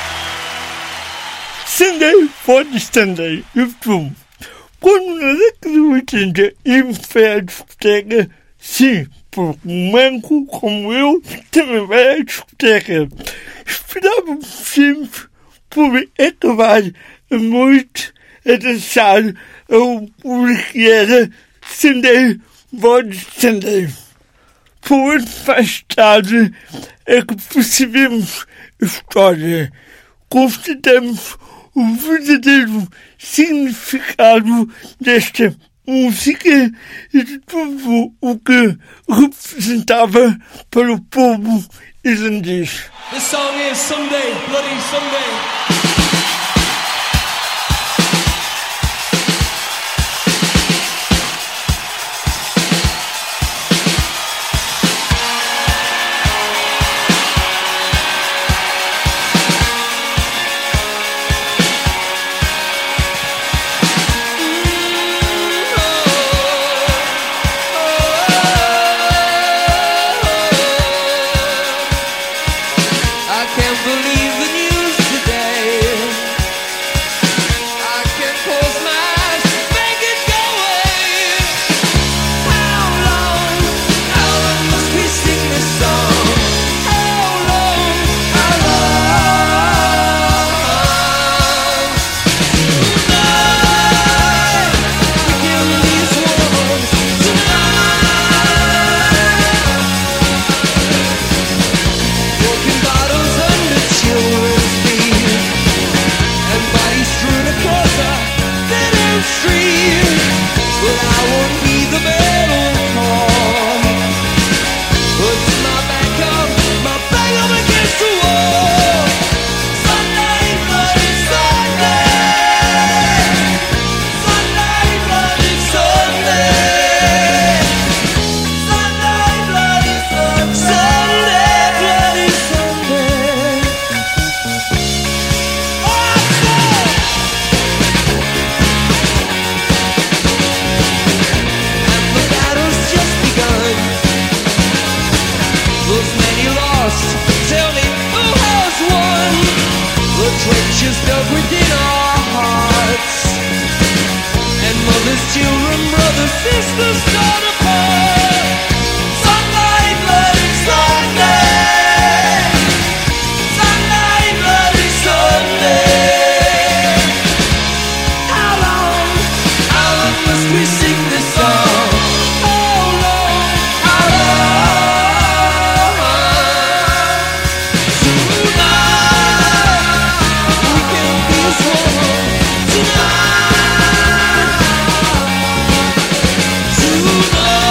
Sunday for the Sunday, eu fumo. Quando na década de 80 ia-me à discoteca, sim, porque um manco como eu também vai à discoteca. Esperava-me sempre por acabar a noite a dançar o que era Sunday for the Sunday. Por mais tarde é que percebemos a história, constatamos o verdadeiro significado desta música e de tudo o que representava para o povo irlandês. The song is Sunday, Bloody Sunday. Tonight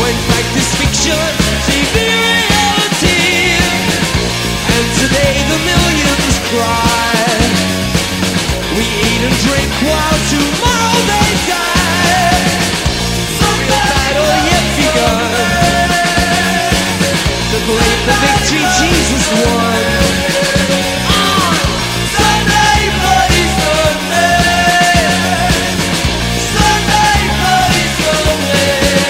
when fact is fiction, TV reality. And today the millions cry. We eat and drink while tomorrow they die. The battle yet begun. The great the victory Jesus won. Sunday, bloody Sunday. Sunday, bloody Sunday.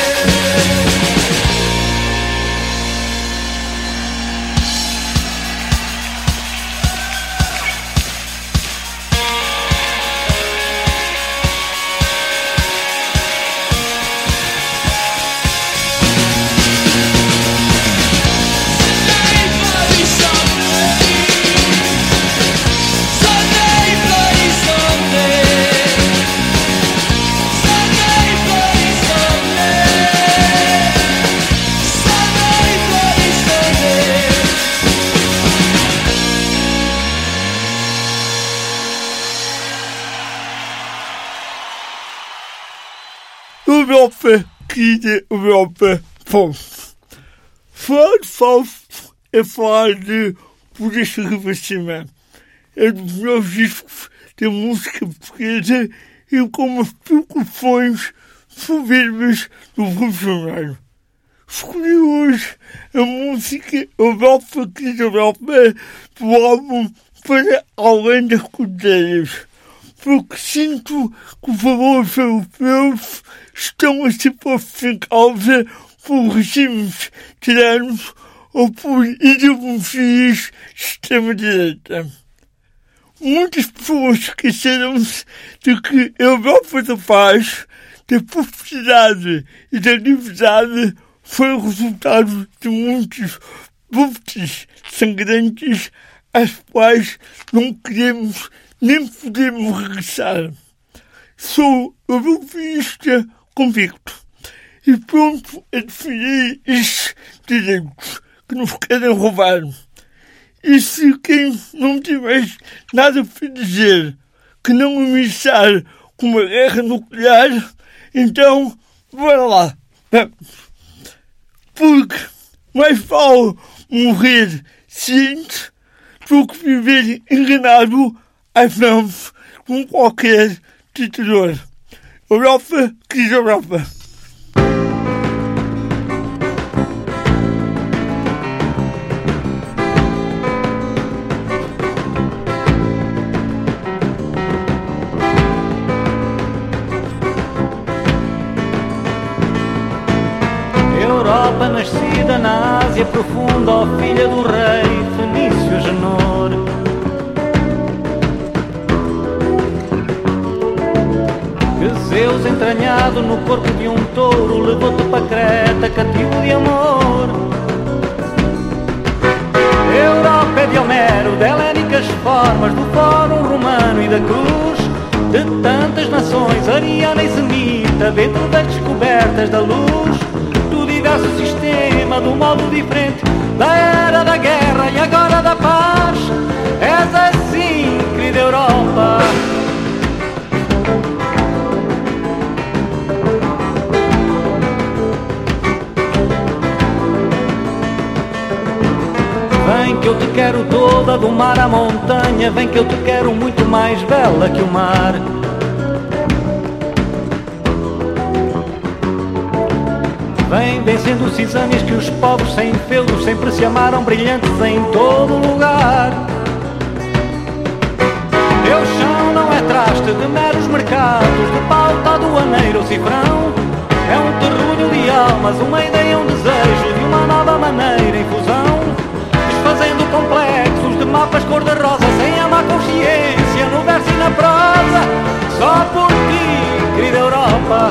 Europa, querida Europa, bom, falar de Fausto é falar de Polícia Revestimã. É dos meus discos da música portuguesa e com as preocupações soberbas do revolucionário. Escolhi hoje a música Europa, querida Europa, do álbum Para Além das Cordeiras, porque sinto que os valores europeus estão a ser postos em causa por regimes tiranos ou por ideologias de extrema-direita. Muitas pessoas esqueceram-se de que a Europa da paz, da prosperidade e da liberdade foi o resultado de muitos lutas sangrantes às quais não queremos nem podemos regressar. Sou europeísta convicto e pronto a defender estes direitos que nos querem roubar. E se quem não tiver nada para dizer que não ameaçar com uma guerra nuclear, então bora lá. Porque mais vale morrer ciente do que viver enganado às mãos com qualquer ditador. Europa, querida Europa. Europa nascida na Ásia profunda, ó filha do rei Fenício Agenor. Que Zeus entranhado no corpo de um touro levou-te para Creta cativo de amor. Europa é de Homero, de helénicas formas, do Fórum Romano e da Cruz, de tantas nações, ariana e semita, dentro das descobertas da luz, do diverso sistema, do modo diferente, da era da guerra e agora da paz. És assim, querida Europa. Vem que eu te quero toda, do mar à montanha. Vem que eu te quero muito mais bela que o mar. Vem vencendo os exames que os povos sem feudos sempre se amaram, brilhantes em todo lugar. Teu chão não é traste de meros mercados, de pauta aduaneiro ou cifrão. É um terrulho de almas, uma ideia, um desejo de uma nova maneira em fusão, desfazendo complexos de mapas cor-de-rosa, sem a má consciência no verso e na prosa. Só por ti, querida Europa.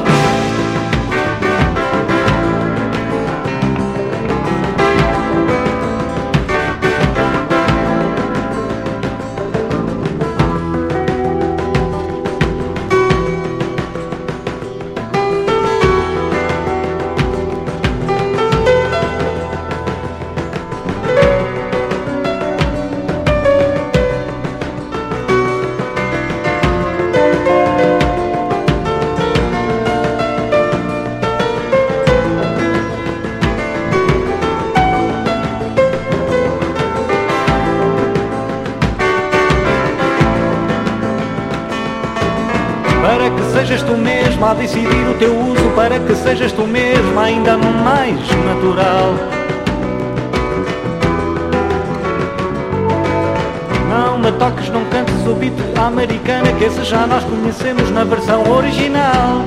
mesma a decidir o teu uso para que sejas tu mesma ainda mais natural. Não me toques, não cantes o beat americana, que esse já nós conhecemos na versão original.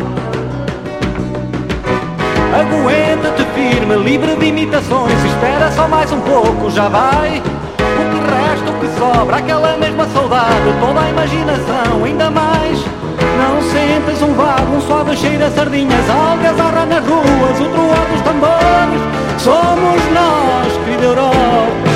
Aguenta-te firme, livre de imitações, espera só mais um pouco, já vai. O que resta, o que sobra, aquela mesma saudade, toda a imaginação, ainda mais. Não sentes um vago, um suave cheiro a sardinhas, a algazarra nas ruas, o troar dos tambores. Somos nós, querida Europa.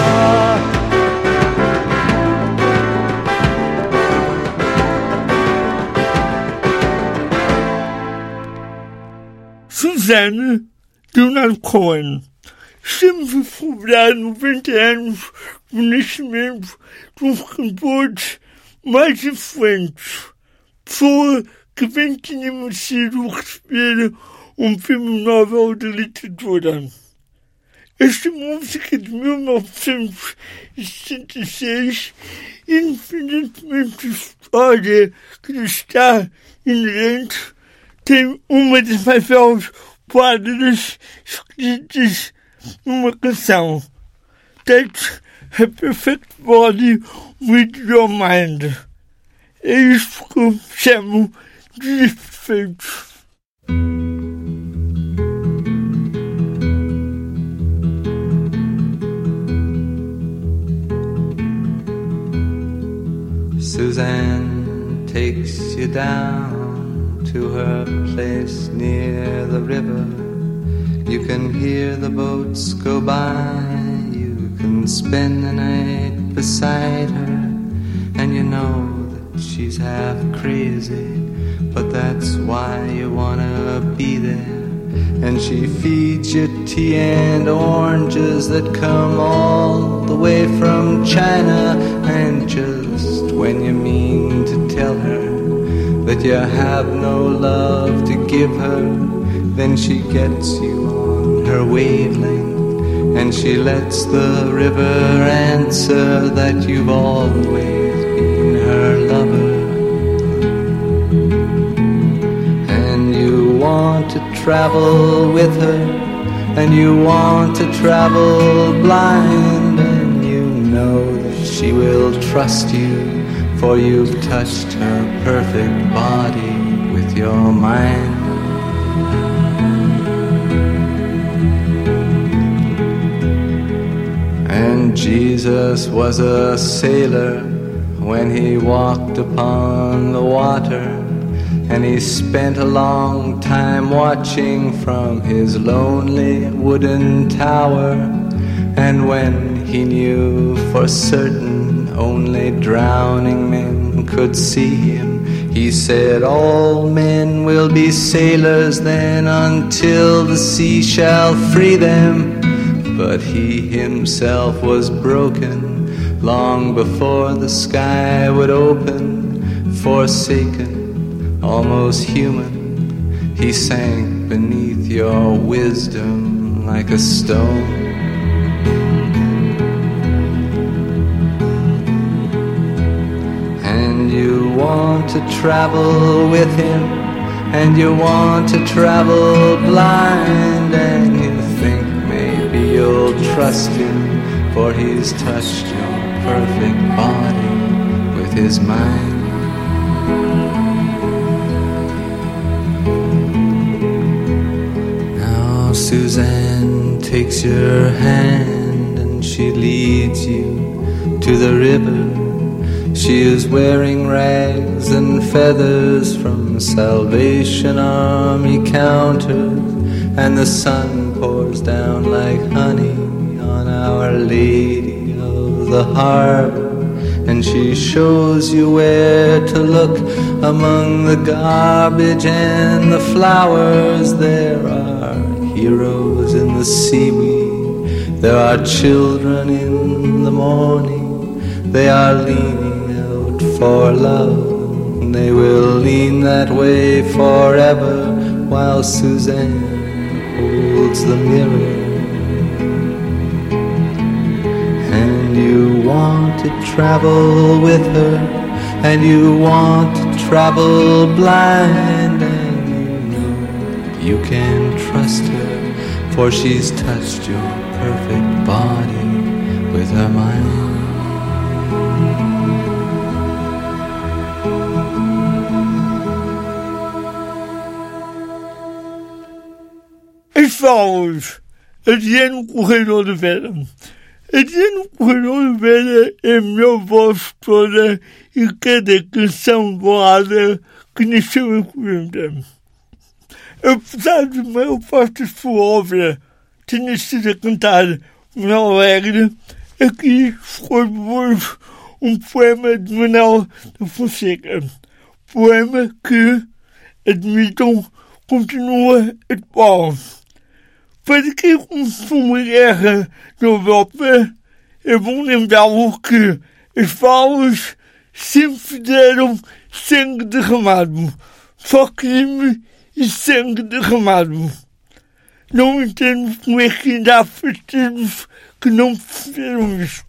Suzanne, de Leonard Cohen. Estamos a celebrar 90 anos do nascimento de um dos cantores mais influentes. Pessoa que bem tinha merecido receber um Prémio Nobel de Literatura. Esta música de 1966, independentemente da história que lhe está inerente, tem uma das mais belas palavras escritas numa canção. That's a perfect body with your mind. É isto que eu chamo de perfeitos. Suzanne takes you down to her place near the river. You can hear the boats go by. You can spend the night beside her. And you know that she's half crazy, but that's why you wanna be there. And she feeds you tea and oranges that come all the way from China. And just when you mean to tell her that you have no love to give her, then she gets you on her wavelength, and she lets the river answer that you've always been her lover. And you want to travel with her, and you want to travel blind, and you know that she will trust you, for you've touched her perfect body with your mind. And Jesus was a sailor when he walked upon the water, and he spent a long time watching from his lonely wooden tower. And when he knew for certain only drowning men could see him, he said, all men will be sailors then until the sea shall free them. But he himself was broken long before the sky would open. Forsaken, almost human, he sank beneath your wisdom like a stone. And you want to travel with him, and you want to travel blind, and you think maybe you'll trust him, for he's touched your perfect body with his mind. Now Suzanne takes your hand and she leads you to the river. She is wearing rags and feathers from Salvation Army counters, and the sun pours down like honey on Our Lady of the Harbor. And she shows you where to look among the garbage and the flowers. There are heroes in the seaweed, there are children in the morning. They are leaning out for love, they will lean that way forever, while Suzanne holds the mirror. And you want to travel with her, and you want to travel blind, and you You can trust her, for she's touched your perfect body with her mind. As falas. Adriano Correia Oliveira. Adriano Correia Oliveira é a melhor voz toda em cada canção balada que nasceu em Coimbra. Apesar de a maior parte da sua obra ter nascido a cantar Manuel Alegre, aqui escolho-vos um poema de Manuel da Fonseca. Poema que, admitam, continua atual. Para quem começou uma guerra na Europa, é bom lembrá-lo que as falas sempre deram sangue derramado. Só crime e sangue derramado. Não entendo como é que ainda há partidos que não perceberam isto.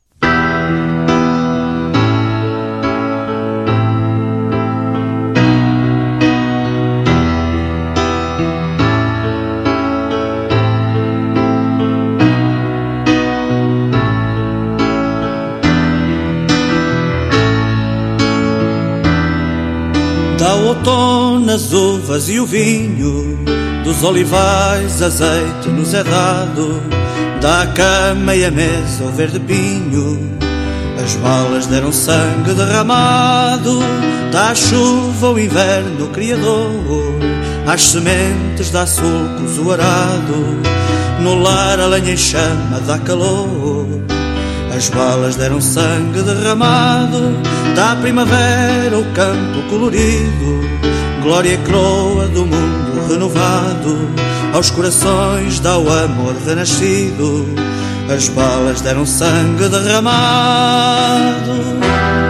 Dá o outono as uvas e o vinho, dos olivais azeite nos é dado. Dá a cama e a mesa o verde pinho, as balas deram sangue derramado. Dá a chuva o inverno criador, às sementes dá sulcos o arado. No lar a lenha em chama dá calor, as balas deram sangue derramado. Dá a primavera o campo colorido, glória e coroa do mundo renovado. Aos corações dá o amor renascido, as balas deram sangue derramado.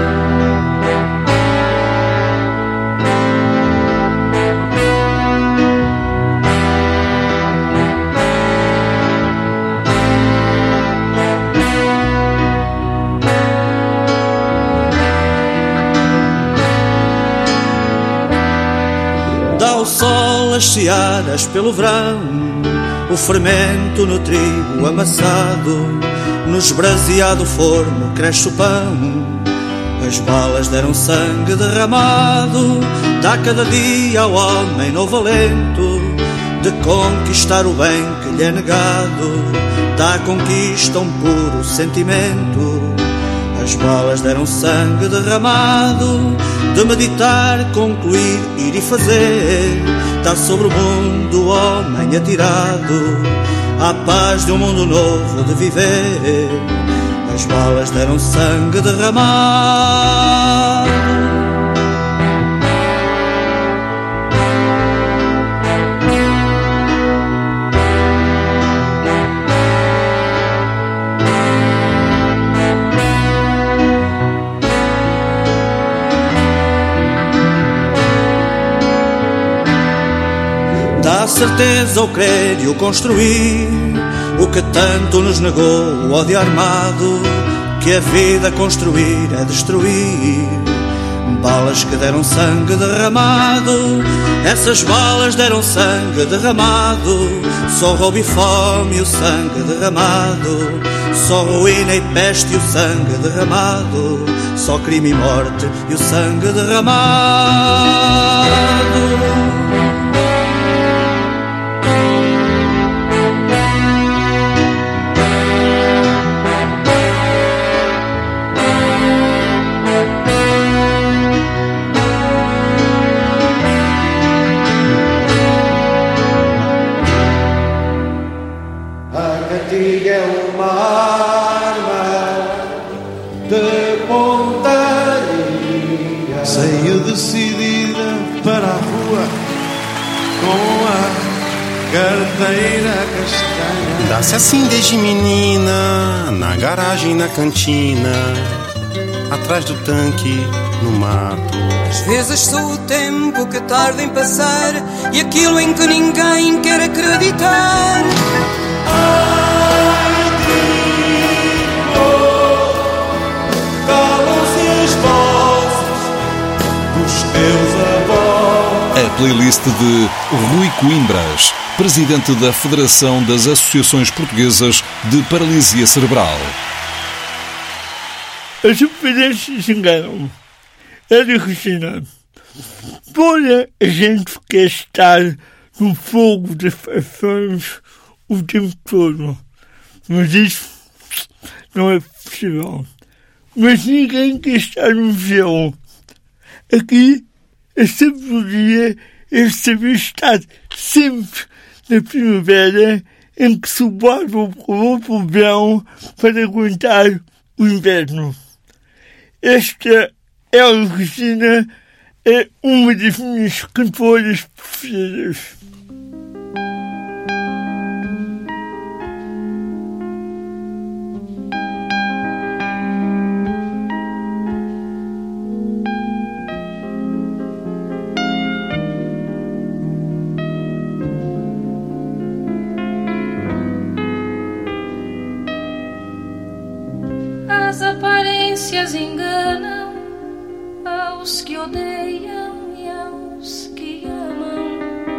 O sol, as searas pelo verão, o fermento no trigo amassado, no esbraseado forno cresce o pão, as balas deram sangue derramado. Dá cada dia ao homem novo alento de conquistar o bem que lhe é negado. Dá à conquista um puro sentimento, as balas deram sangue derramado. De meditar, concluir, ir e fazer, dá sobre o mundo o homem atirado à paz de um mundo novo de viver, as balas deram sangue derramado. Dá a certeza o crer e o construir, o que tanto nos negou o ódio armado, que a vida construir é destruir. Balas que deram sangue derramado, essas balas deram sangue derramado. Só roubo e fome o sangue derramado, só ruína e peste o sangue derramado, só crime e morte e o sangue derramado. Decidida para a rua com a carteira castanha. Dá-se assim desde menina, na garagem, na cantina, atrás do tanque, no mato. Às vezes sou o tempo que tarda em passar e aquilo em que ninguém quer acreditar. playlist de Rui Coimbras, presidente da Federação das Associações Portuguesas de Paralisia Cerebral. As aparências enganam. Era Regina. Toda a gente quer estar no fogo das paixões o tempo todo. Mas isso não é possível. Mas ninguém quer estar no gelo. Aqui, a sabedoria é saber estar sempre na primavera, em que se guarda o calor do verão para aguentar o inverno. Esta Elis Regina é uma das minhas cantoras preferidas. As aparências enganam aos que odeiam e aos que amam,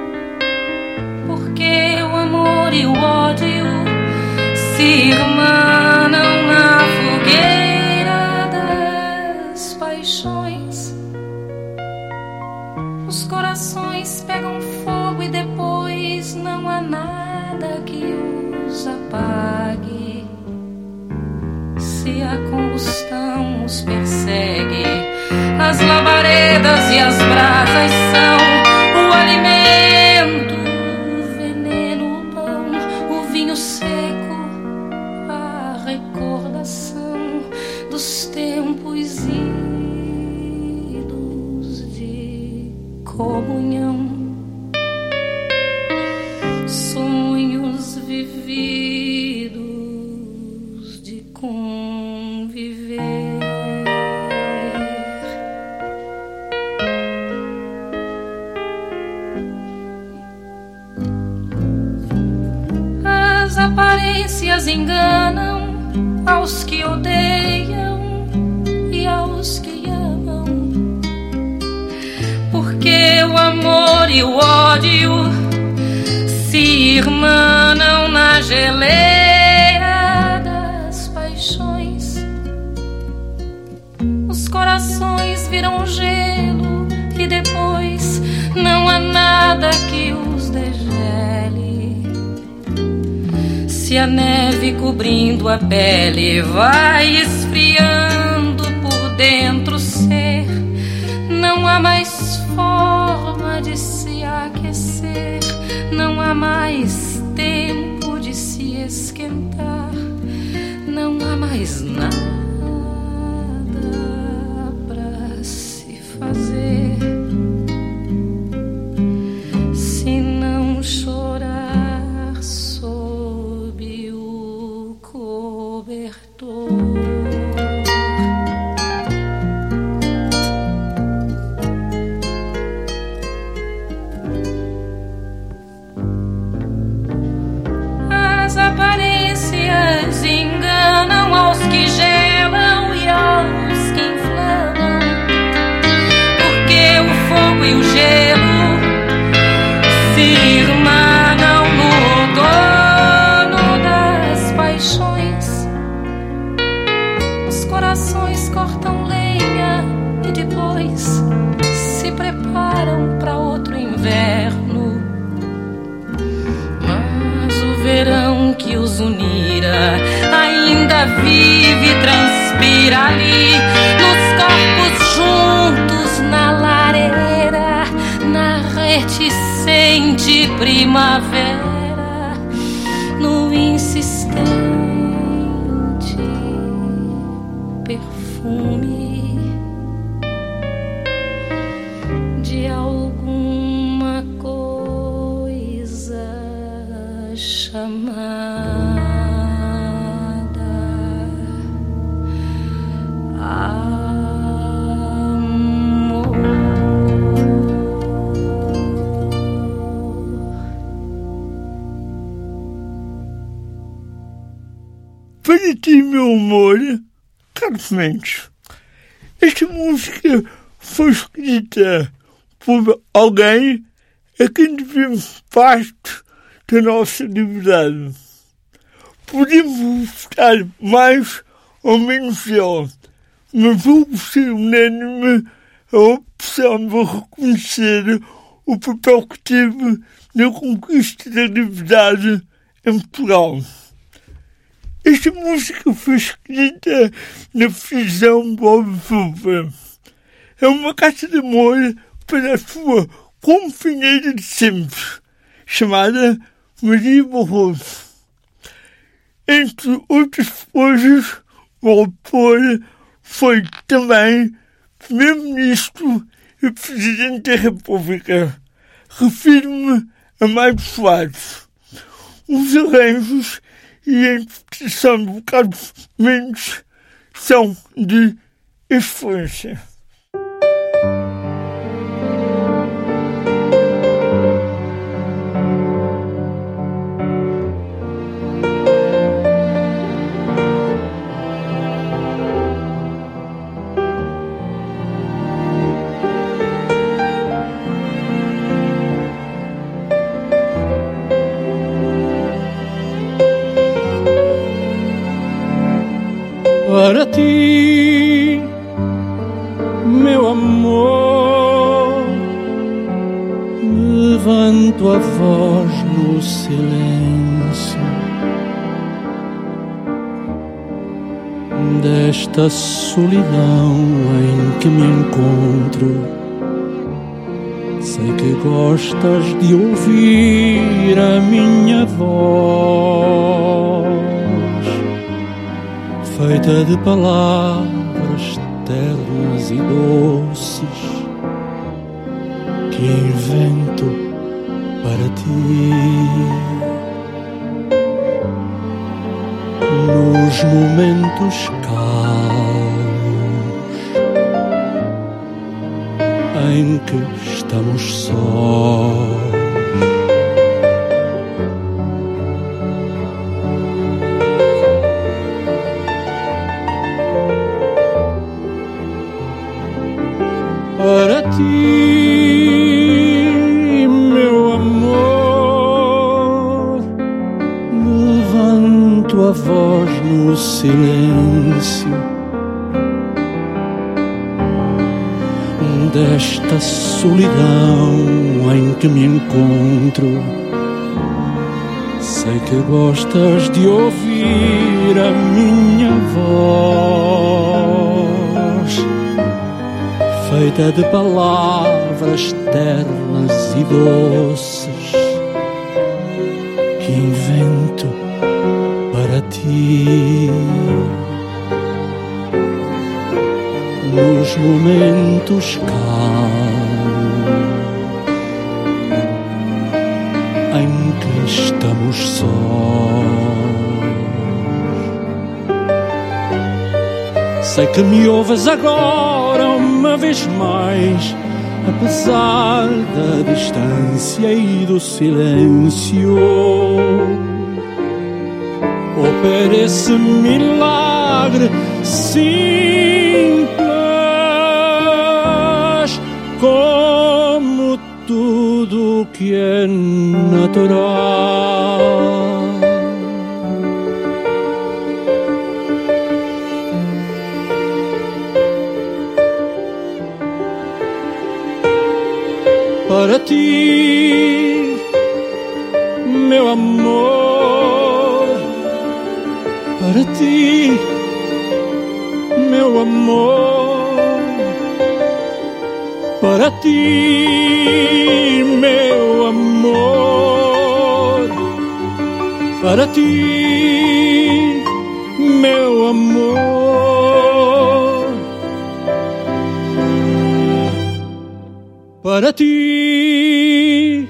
porque o amor e o ódio se irmanam na fogueira das paixões. Os corações pegam fogo e depois não há nada que os apague. Se a combustão os persegue, as labaredas e as brasas são o alimento, o veneno, o pão, o vinho seco, a recordação dos tempos idos de comunhão, sonhos vividos de conviver. As aparências enganam aos que odeiam e aos que amam, porque o amor e o ódio se irmanam na geleira das paixões. Os corações viram gelo e depois não há nada que os degele. Se a neve cobrindo a pele vai esfriando por dentro o ser, não há mais forma de se aquecer, não há mais tempo de se esquentar, não há mais nada pra se fazer, se não chorar sob o cobertor. As aparências enganam aos que gelam e aos que inflamam, porque o fogo e o gelo se irmanam no outono das paixões. Os corações cortam lenha e depois se preparam para outro inverno. O verão que os unira ainda vive e transpira ali, nos corpos juntos na lareira, na reticente primavera, no insistente perfume de alguma coisa chamada amor. Para ti, meu amor, Carlos Mendes, esta música foi escrita por alguém a quem devemos parte da nossa liberdade. Podemos gostar mais ou menos dela, mas julgo ser unânime a opção de reconhecer o papel que teve na conquista da liberdade em Portugal. Esta música foi escrita na prisão de Aljuba. É uma carta de amor para a sua companheira de sempre, chamada Maria Barroso. Entre outras coisas, o autor foi também Primeiro-Ministro e Presidente da República. Refiro-me a Mário Soares. Os arranjos e a interpretação do Carlos Mendes são de excelência. Para ti, meu amor, levanto a voz no silêncio desta solidão em que me encontro. Sei que gostas de ouvir a minha voz, feita de palavras ternas e doces que invento para ti. Nos momentos calmos em que estamos sós, para ti, meu amor, levanto a voz no silêncio desta solidão em que me encontro. Sei que gostas de ouvir a minha voz, feita de palavras ternas e doces que invento para ti. Nos momentos calmos em que estamos sós. Sei que me ouves agora uma vez mais, apesar da distância e do silêncio. Opera esse milagre simples, como tudo que é natural. Para ti, meu amor, para ti, meu amor, para ti, meu amor, para ti, meu amor, para ti.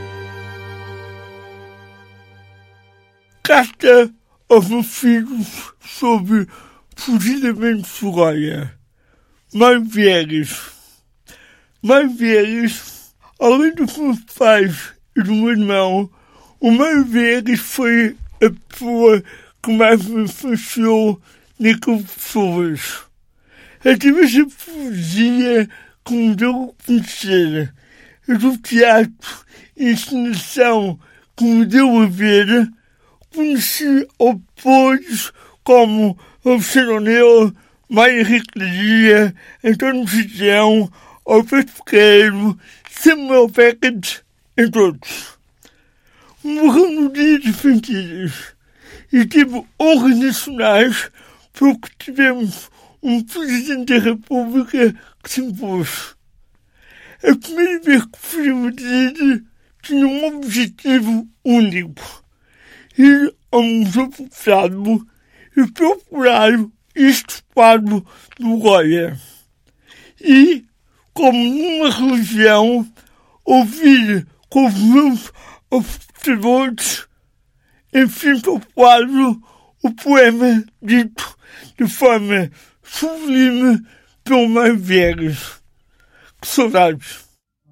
Carta aos meus filhos sobre fugidamente Soraya. Mãe Viegas. Mãe Viegas, além dos meus pais e do meu irmão, o Mãe Viegas foi a pessoa que mais me influenciou naquelas pessoas. Através da poesia que me deu a conhecer, do teatro encenação que me deu a ver, conheci autores como Alexandre O'Neill, Mário Henrique Lagia, António Cidão, Alfredo Pequeiro, Samuel Beckett, entre outros. Morreu no dia de Fantilhas e tive honras nacionais porque tivemos um Presidente da República que se impôs. A primeira vez que fui a Madrid tinha um objetivo único: ir ao Museu do Prado e procurar este quadro do Goya. E, como numa religião, ouvir com os meus observadores, em frente ao quadro, o poema dito de forma sublime pelo Mário Viegas. Que saudades!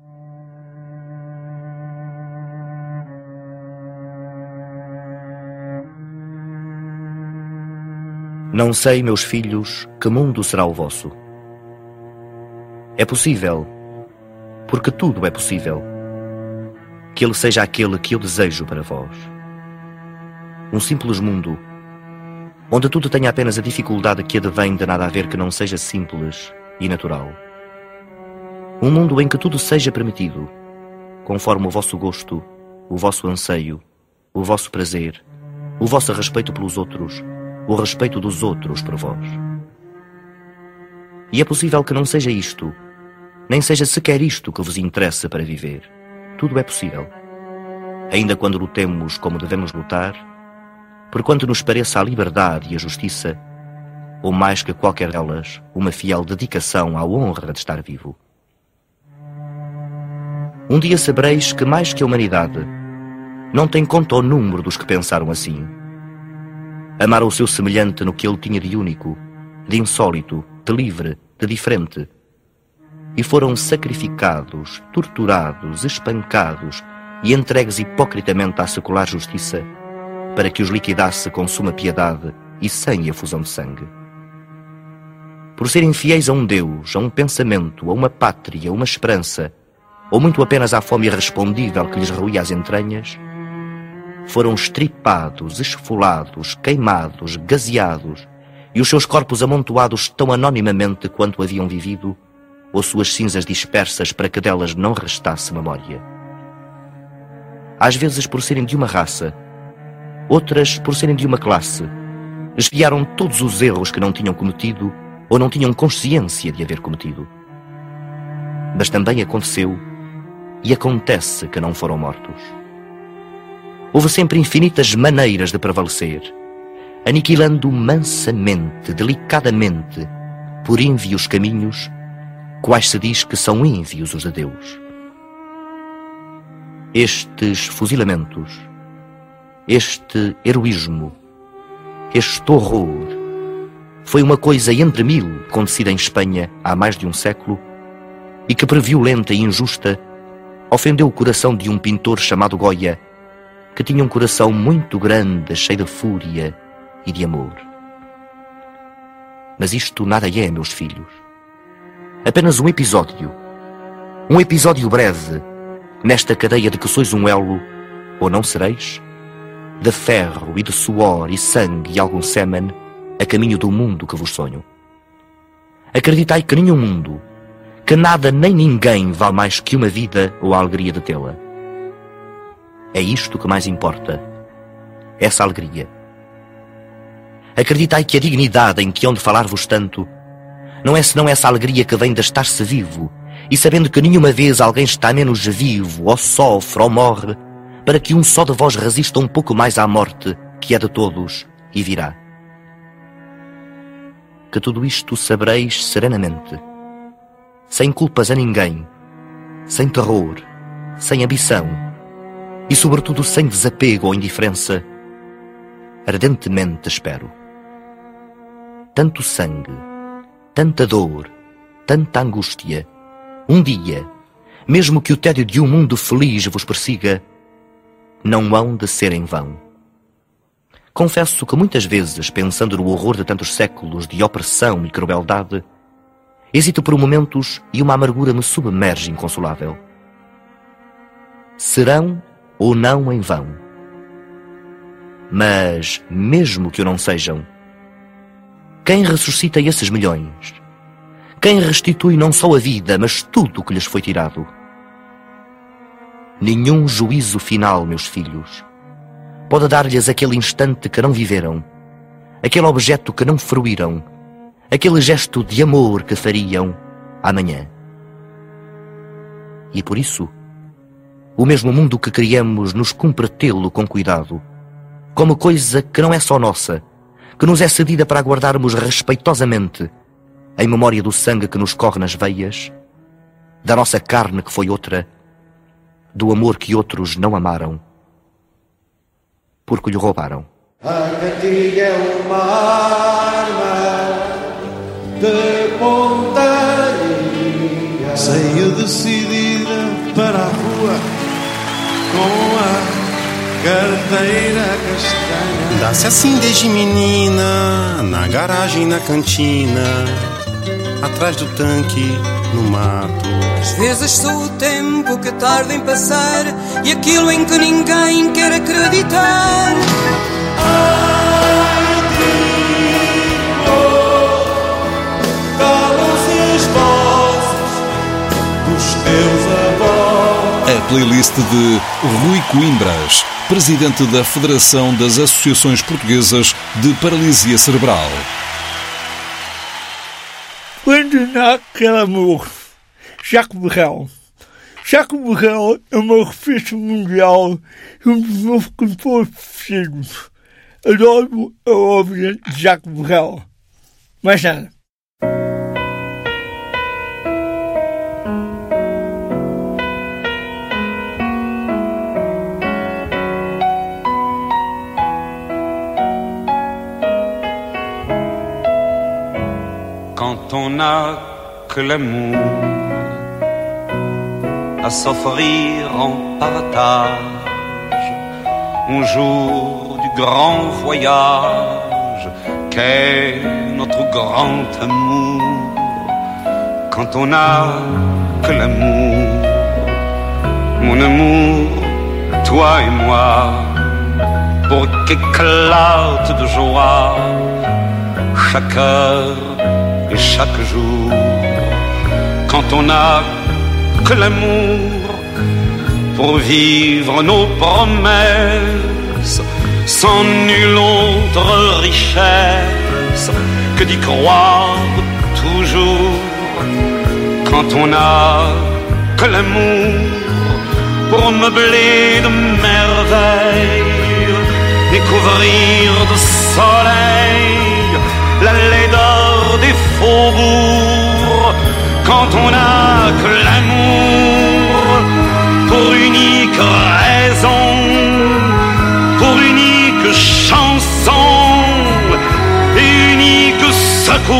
Não sei, meus filhos, que mundo será o vosso. É possível, porque tudo é possível, que ele seja aquele que eu desejo para vós. Um simples mundo, onde tudo tenha apenas a dificuldade que advém de nada haver que não seja simples e natural. Um mundo em que tudo seja permitido, conforme o vosso gosto, o vosso anseio, o vosso prazer, o vosso respeito pelos outros, o respeito dos outros por vós. E é possível que não seja isto, nem seja sequer isto que vos interessa para viver. Tudo é possível. Ainda quando lutemos como devemos lutar, porquanto nos pareça a liberdade e a justiça, ou mais que qualquer delas, uma fiel dedicação à honra de estar vivo. Um dia sabereis que mais que a humanidade, não tem conta ao número dos que pensaram assim. Amaram o seu semelhante no que ele tinha de único, de insólito, de livre, de diferente. E foram sacrificados, torturados, espancados e entregues hipocritamente à secular justiça, para que os liquidasse com suma piedade e sem efusão de sangue. Por serem fiéis a um Deus, a um pensamento, a uma pátria, a uma esperança, ou muito apenas à fome irrespondível que lhes roía as entranhas, foram estripados, esfolados, queimados, gazeados, e os seus corpos amontoados tão anonimamente quanto haviam vivido, ou suas cinzas dispersas para que delas não restasse memória. Às vezes por serem de uma raça, outras por serem de uma classe, espiaram todos os erros que não tinham cometido ou não tinham consciência de haver cometido. Mas também aconteceu e acontece que não foram mortos. Houve sempre infinitas maneiras de prevalecer, aniquilando mansamente, delicadamente, por ínvios caminhos, quais se diz que são ínvios os de Deus. Estes fuzilamentos, este heroísmo, este horror, foi uma coisa entre mil acontecida em Espanha há mais de um século e que, por violenta e injusta, ofendeu o coração de um pintor chamado Goya, que tinha um coração muito grande, cheio de fúria e de amor. Mas isto nada é, meus filhos. Apenas um episódio breve, nesta cadeia de que sois um elo, ou não sereis, de ferro e de suor e sangue e algum sêmen, a caminho do mundo que vos sonho. Acreditai que nenhum mundo, que nada nem ninguém vale mais que uma vida ou a alegria de tê-la. É isto que mais importa, essa alegria. Acreditai que a dignidade em que hão de falar-vos tanto não é senão essa alegria que vem de estar-se vivo e sabendo que nenhuma vez alguém está menos vivo, ou sofre, ou morre, para que um só de vós resista um pouco mais à morte, que é de todos e virá. Que tudo isto sabereis serenamente, sem culpas a ninguém, sem terror, sem ambição, e sobretudo sem desapego ou indiferença, ardentemente espero. Tanto sangue, tanta dor, tanta angústia, um dia, mesmo que o tédio de um mundo feliz vos persiga, não hão de ser em vão. Confesso que muitas vezes, pensando no horror de tantos séculos de opressão e crueldade, hesito por momentos e uma amargura me submerge inconsolável. serão ou não em vão. Mas, mesmo que o não sejam, quem ressuscita esses milhões? Quem restitui não só a vida, mas tudo o que lhes foi tirado? Nenhum juízo final, meus filhos, pode dar-lhes aquele instante que não viveram, aquele objeto que não fruíram, aquele gesto de amor que fariam amanhã. E por isso, o mesmo mundo que criamos nos cumpre tê-lo com cuidado, como coisa que não é só nossa, que nos é cedida para guardarmos respeitosamente, em memória do sangue que nos corre nas veias, da nossa carne que foi outra, do amor que outros não amaram, porque lhe roubaram. A cantiga é uma arma de pontaria. Saio decidida para a rua com a carteira castanha. Dá-se assim desde menina, na garagem, na cantina, atrás do tanque, no mato. Às vezes sou o tempo que tarda em passar e aquilo em que ninguém quer acreditar. Ai, digo, calam-se as vozes dos teus avós. A playlist de Rui Coimbras, presidente da Federação das Associações Portuguesas de Paralisia Cerebral. Quando nasce amor, Jacques Brel. Jacques Brel é uma referência mundial e um dos meus cantores preferidos. Adoro a obra de Jacques Brel. Mais nada. Quand on n'a que l'amour à s'offrir en partage, un jour du grand voyage qu'est notre grand amour. Quand on n'a que l'amour, mon amour, toi et moi, pour qu'éclate de joie chaque heure et chaque jour. Quand on n'a que l'amour pour vivre nos promesses, sans nulle autre richesse que d'y croire toujours. Quand on n'a que l'amour pour meubler de merveilles et couvrir de soleil la laideur des faubourgs. Quand on n'a que l'amour pour unique raison, pour unique chanson et unique secours.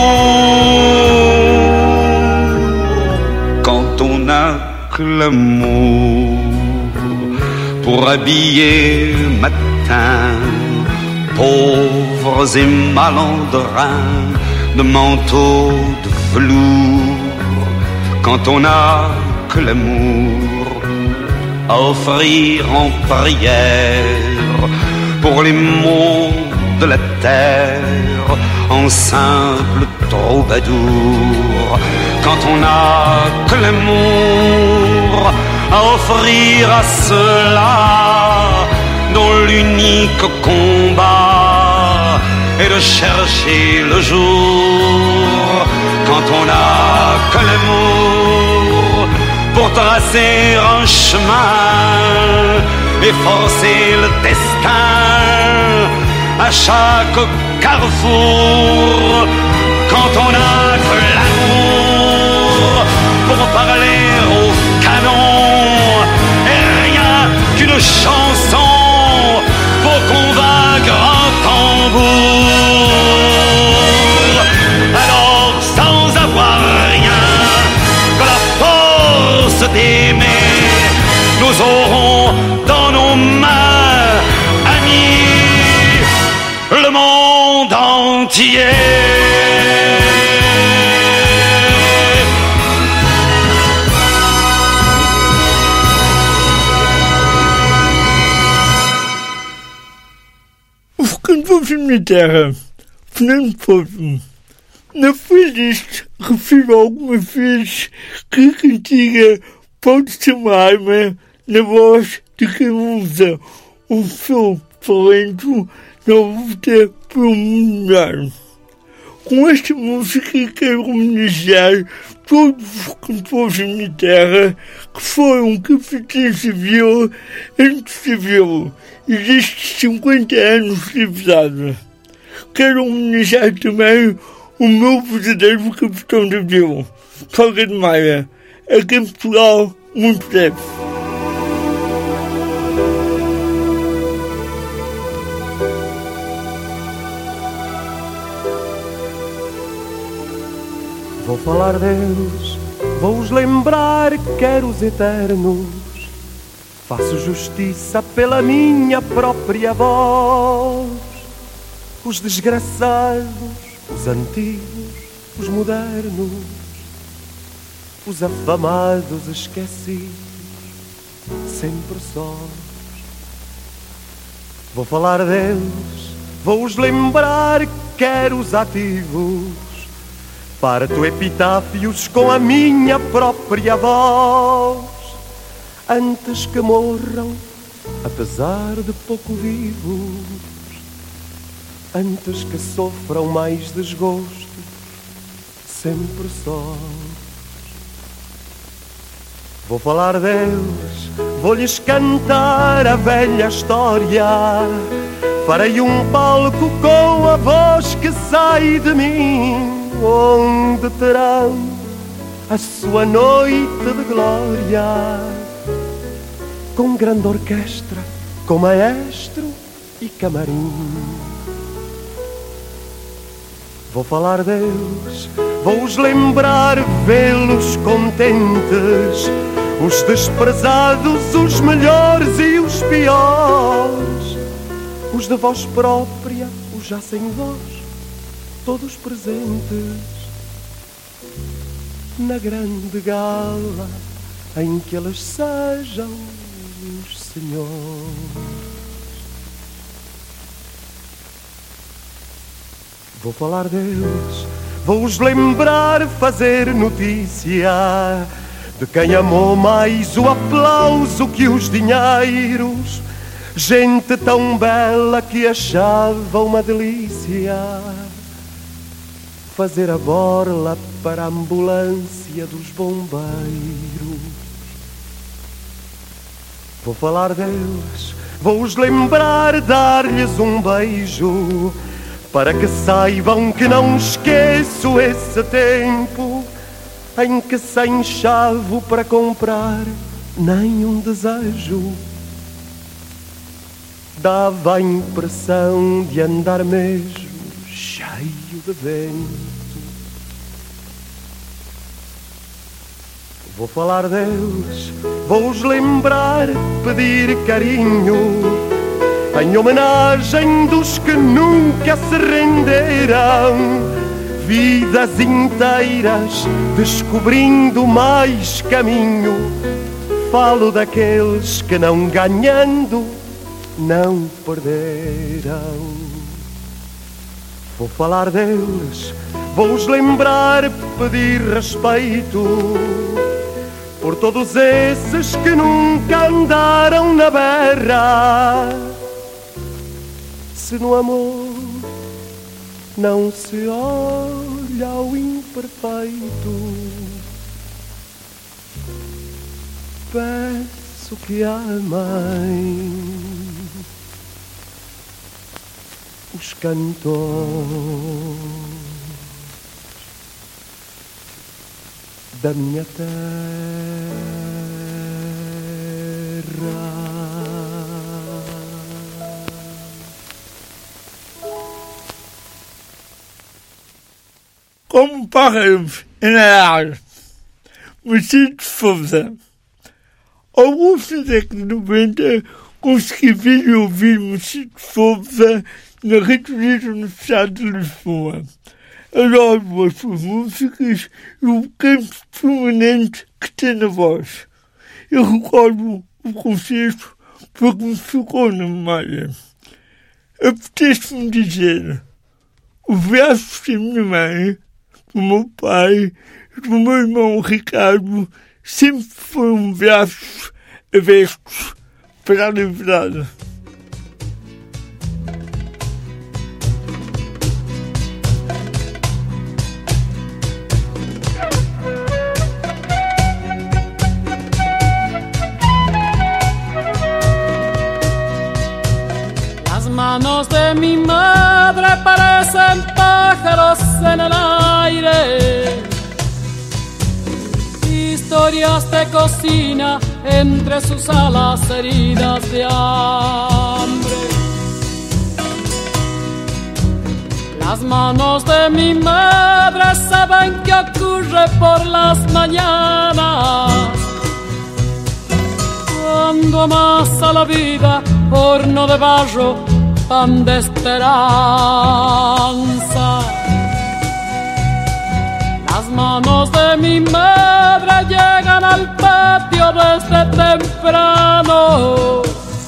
Quand on n'a que l'amour pour habiller matin pauvres et malandrins de manteaux de velours. Quand on n'a que l'amour à offrir en prière pour les maux de la terre en simple troubadour. Quand on n'a que l'amour à offrir à ceux-là dont l'unique combat est de chercher le jour. Quand on n'a que l'amour pour tracer un chemin et forcer le destin à chaque carrefour. Quand on n'a que l'amour pour parler au canon et rien qu'une chanson pour convaincre un tambour. Alors sans avoir rien que la force d'aimer, nous aurons dans nos mains, amis, le monde entier. Fernando Povo, minha terra. Fernando Povo. Na playlist refiro algumas vezes que a cantiga pode chamar-me na voz de quem usa o seu talento na luta por um mundo melhor. Com esta música quero homenagear todos os cantores da minha terra que foram capitães de vila antes da vila e destes 50 anos de liberdade. Quero homenagear também o meu verdadeiro capitão da vila, Salgado Maia, aqui em Portugal, muito breve. Vou falar deles, vou-os lembrar, quero os eternos. Faço justiça pela minha própria voz. Os desgraçados, os antigos, os modernos, os afamados esquecidos, sempre sós. Vou falar deles, vou-os lembrar, quero os ativos. Parto epitáfios com a minha própria voz, antes que morram, apesar de pouco vivos, antes que sofram mais desgostos, sempre sós. Vou falar deles, vou-lhes cantar a velha história. Farei um palco com a voz que sai de mim, onde terão a sua noite de glória, com grande orquestra, com maestro e camarim. Vou falar deles, vou-os lembrar, vê-los contentes, os desprezados, os melhores e os piores, os de voz própria, os já sem voz, todos presentes na grande gala em que eles sejam os senhores. Vou falar deles, vou-os lembrar, fazer notícia de quem amou mais o aplauso que os dinheiros, gente tão bela que achava uma delícia fazer a borla para a ambulância dos bombeiros. Vou falar deles, vou-os lembrar, dar-lhes um beijo, para que saibam que não esqueço esse tempo em que sem chave para comprar nem um desejo dava a impressão de andar mesmo cheio de vento. Vou falar deles, vou-os lembrar, pedir carinho em homenagem dos que nunca se renderam, vidas inteiras descobrindo mais caminho. Falo daqueles que não ganhando, não perderam. Vou falar deles, vou-os lembrar, pedir respeito por todos esses que nunca andaram na berra. Se no amor não se olha ao imperfeito, peço que amem os cantores da minha terra. Como pássaros na ar, Mercedes Sousa. Alguns da década de 90 consegui ver e ouvir Mercedes Sousa na Rede Universidade de Lisboa. Adoro as suas músicas e o canto permanente que tem na voz. Eu recordo o concerto porque me ficou na memória. apetece-me dizer: o verso da minha mãe, do meu pai, do meu irmão Ricardo, sempre foram versos abertos para a liberdade. Las manos de mi madre parecen pájaros en el aire, historias de cocina entre sus alas heridas de hambre. Las manos de mi madre saben qué ocurre por las mañanas, cuando amasa la vida horno de barro, pan de esperanza. Las manos de mi madre llegan al patio desde temprano.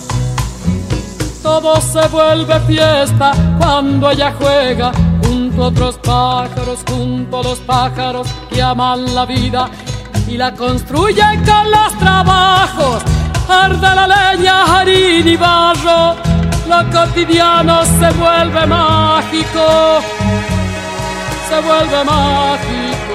Todo se vuelve fiesta cuando ella juega junto a otros pájaros, junto a los pájaros que aman la vida y la construyen con los trabajos. Arde la leña, harina y barro, lo cotidiano se vuelve mágico, se vuelve mágico.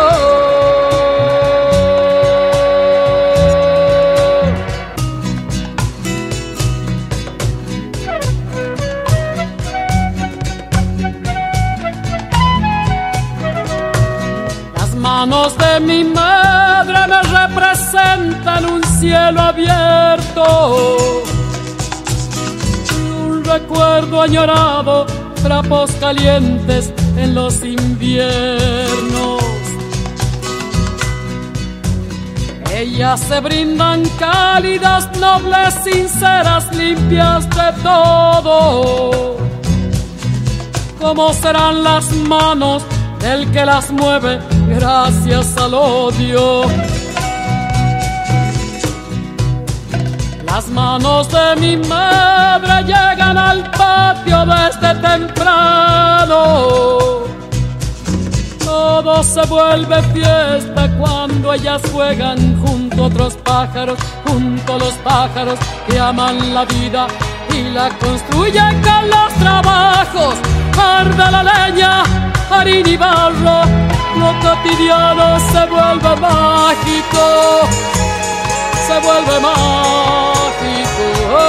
Las manos de mi madre me representan un cielo abierto, un recuerdo añorado, trapos calientes en los inviernos. Ellas se brindan cálidas, nobles, sinceras, limpias de todo. ¿Cómo serán las manos del que las mueve gracias al odio? Las manos de mi madre llegan al patio desde temprano. Todo se vuelve fiesta cuando ellas juegan junto a otros pájaros, junto a los pájaros que aman la vida y la construyen con los trabajos. Arde la leña, harina y barro, lo cotidiano se vuelve mágico, se vuelve mágico.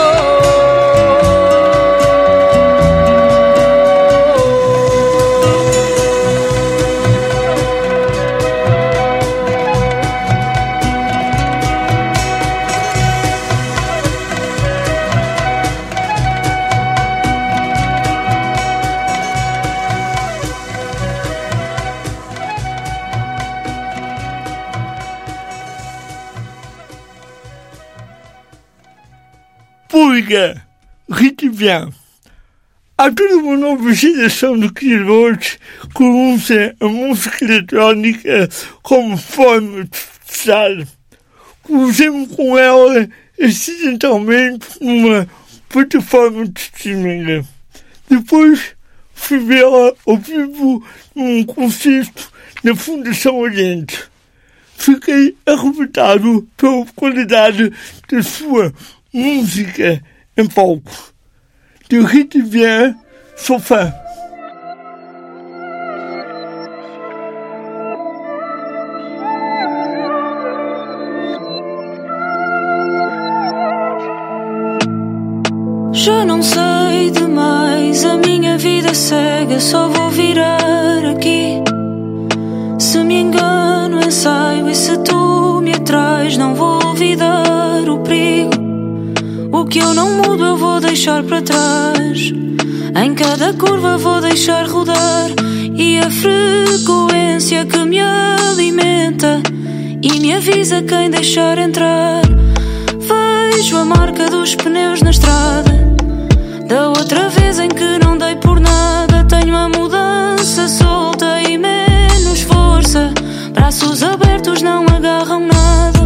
Pública, rite bien. Há toda uma nova geração de criadores que usam a música eletrónica como forma de expressar. Cruzamos com ela acidentalmente numa plataforma de streaming. Depois fui vê-la ao vivo num concerto na Fundação Oriente. Fiquei arrebatado pela qualidade da sua música em palco. De Rite Bien, sou fã. Já não sei demais, a minha vida cega, só vou virar aqui. Se me engano, ensaio, e se tu me atrás, não vou olvidar o perigo. O que eu não mudo eu vou deixar para trás. Em cada curva vou deixar rodar. E a frequência que me alimenta e me avisa quem deixar entrar. Vejo a marca dos pneus na estrada, da outra vez em que não dei por nada. Tenho a mudança solta e menos força. Braços abertos não agarram nada.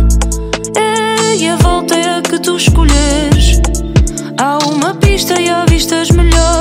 E a volta é a que tu escolheres. Há uma pista e há vistas melhores.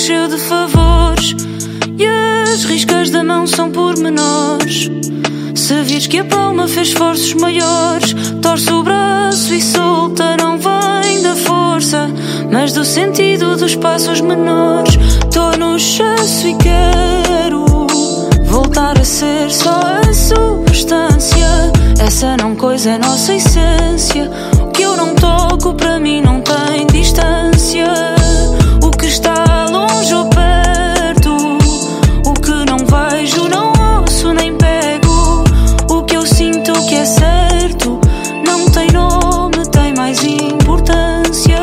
encheu de favores e as riscas da mão são pormenores. Se vires que a palma fez esforços maiores, torce o braço e solta, não vem da força, mas do sentido dos passos menores. Tô no chasso e quero voltar a ser só a substância. Essa não coisa é nossa essência. O que eu não toco para mim não tem distância. O que está longe ou perto, o que não vejo não ouço nem pego. O que eu sinto que é certo não tem nome, tem mais importância.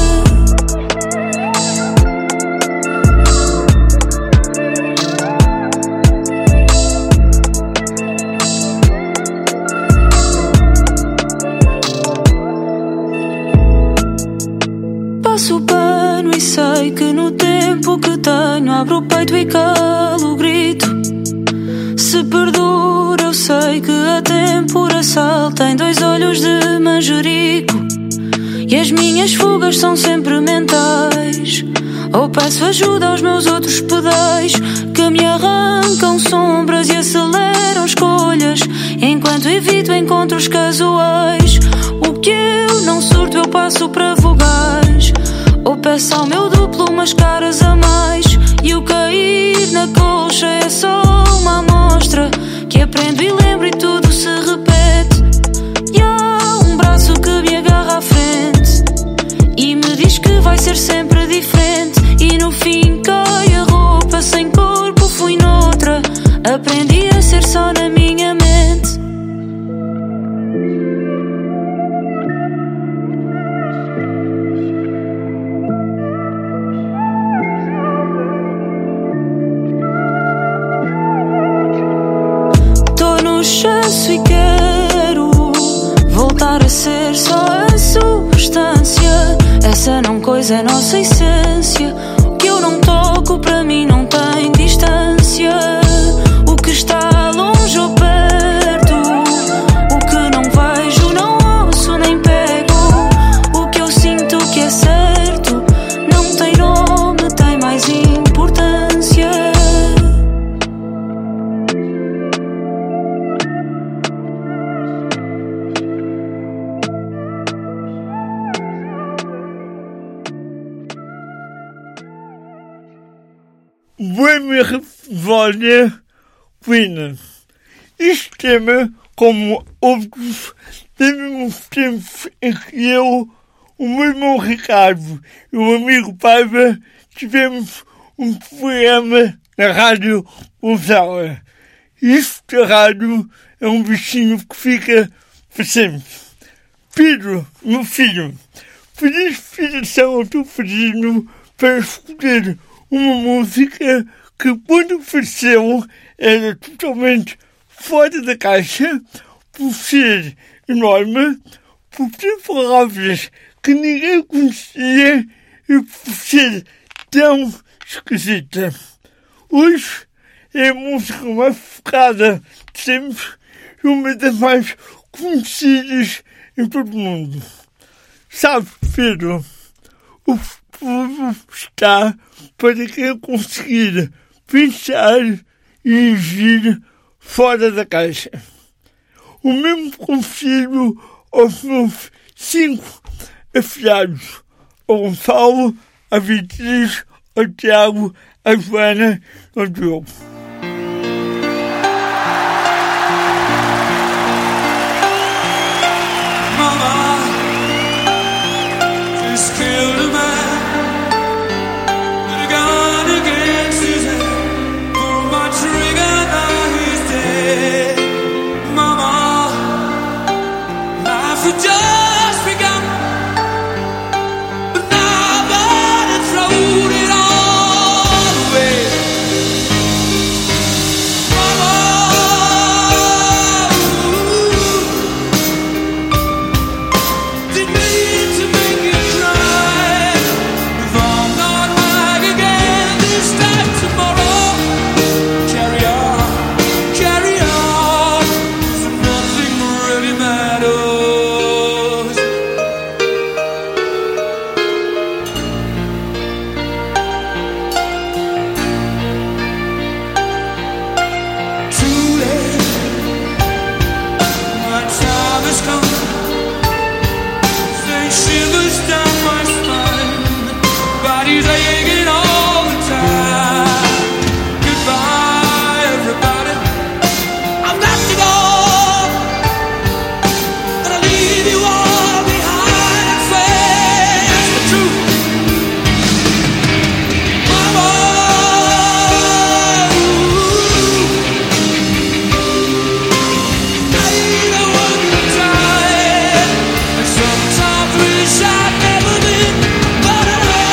Passo o pano e sei que no tempo que tenho abro o peito e calo o grito. Se perdura eu sei que a tempura sal tem dois olhos de manjerico. E as minhas fugas são sempre mentais. Ou peço ajuda aos meus outros pedais que me arrancam sombras e aceleram escolhas, enquanto evito encontros casuais. O que eu não surto eu passo para vogais, ou peço ao meu duplo umas caras a mais. E o cair na colcha é só uma amostra que aprendo e lembro e tudo se repete. E há um braço que me agarra à frente e me diz que vai ser sempre diferente. E no fim cai a roupa sem corpo, fui noutra. Aprendi a ser só na minha mente. Tô no chasso e quero voltar a ser só a substância. Essa não coisa é nossa essência. O que eu não toco para mim não tem distância. O que está longe ou perto, o que não vejo não ouço nem pego. O que eu sinto que é certo não tem nome, tem mais importância. Boêmia Vónia Queen. Este tema, como outros, teve uns tempos em que eu, o meu irmão Ricardo e o amigo Paiva tivemos um programa na Rádio Gonçala. Este rádio é um bichinho que fica para sempre. Pedro, meu filho, fiz inspiração ao teu pedido para escolher uma música que, quando apareceu, era totalmente fora da caixa, por ser enorme, por ter palavras que ninguém conhecia e por ser tão esquisita. Hoje é a música mais focada de sempre e uma das mais conhecidas em todo o mundo. Sabe, Pedro, o futuro está para quem conseguir pensar e agir fora da caixa. O mesmo conselho aos meus 5 afilhados, ao Gonçalo, à Beatriz, ao Tiago, à Joana e ao Diogo. wish I'd never been born at all.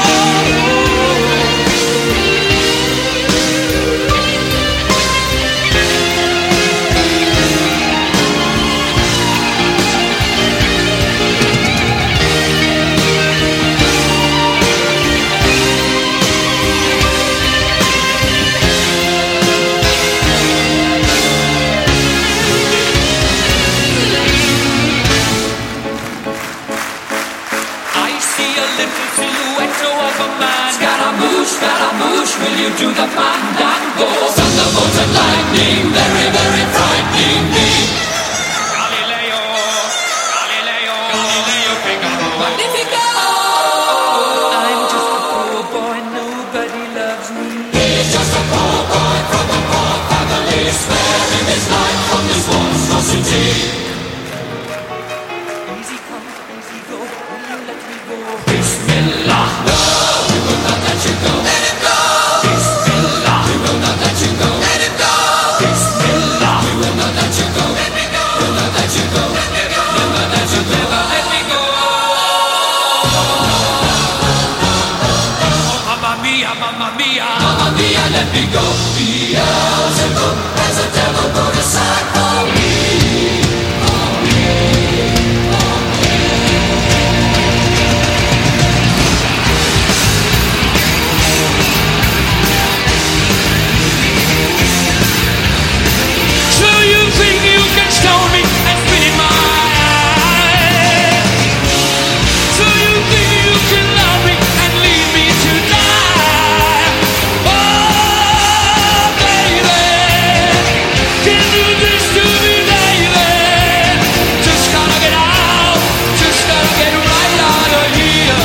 Scaramouche, will you do the fandango? Thunderbolt and lightning, very, very frightening me. Galileo, Galileo, Galileo Figaro. Magnifico! I'm just a poor boy, nobody loves me. He's just a poor boy from a poor family, sparing his life from this monstrosity. Easy come, easy go, will you let me go? Bismillah, no, we will not let you go. Let him go! Bismillah, we will not let you go. Let him go! Bismillah, we will not let you go. Let me go! We'll not let you go. Let me go! Never let you go. Never let me go. Oh, mamma mia, mamma mia. Mamma mia, let me go. Beelzebub has a devil put aside for me. For me. For me. So you think you can stone me and spit in my eye? So you think you can love me and leave me to die? Oh, baby, can you do this to me, baby? Just gotta get out, just gotta get right out of here.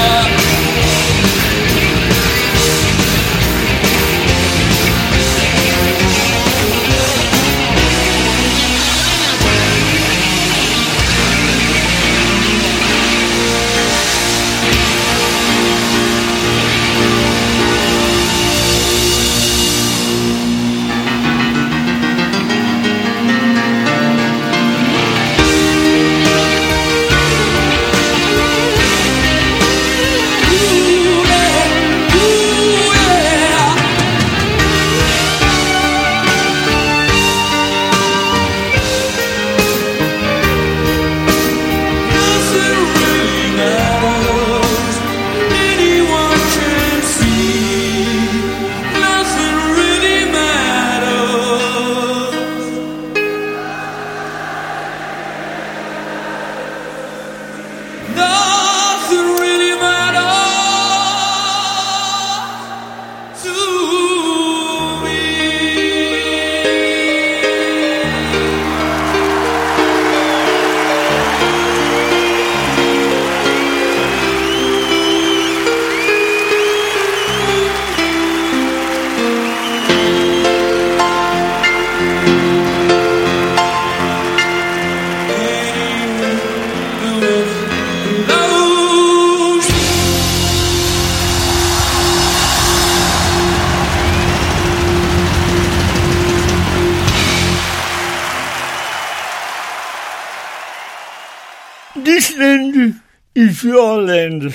This land is your land,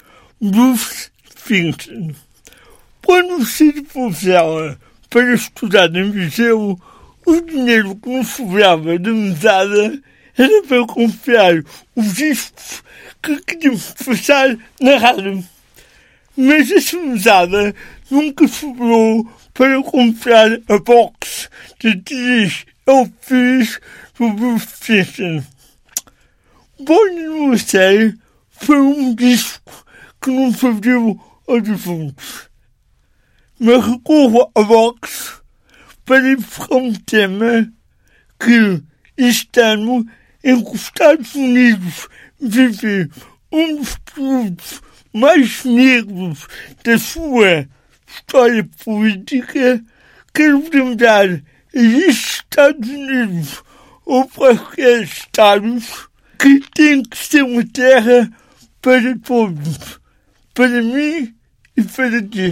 Bruce Springsteen. Quando se propusera para estudar em Viseu, o dinheiro que nos sobrava de mesada era para comprar os discos que queríamos passar na rádio. Mas essa mesada nunca sobrou para comprar a box de 3 LPs do Bruce Springsteen. Born in USA foi disco que não serviu ao defunto. Mas recorro a box para buscar tema que este ano em que os Estados Unidos vive dos períodos mais negros da sua história política. Quero lembrar a estes Estados Unidos ou quaisquer estados que tem que ser uma terra para todos, para mim e para ti.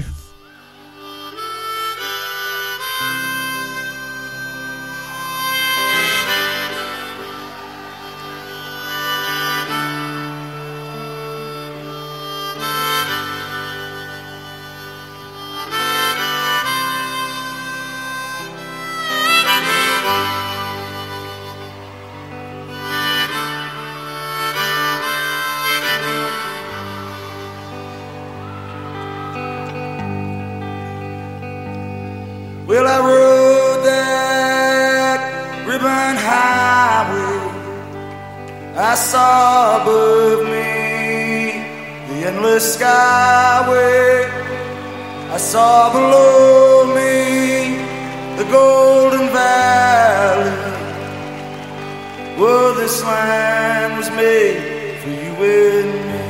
Well, I rode that ribbon highway. I saw above me the endless skyway. I saw below me the golden valley. Well, this land was made for you and me.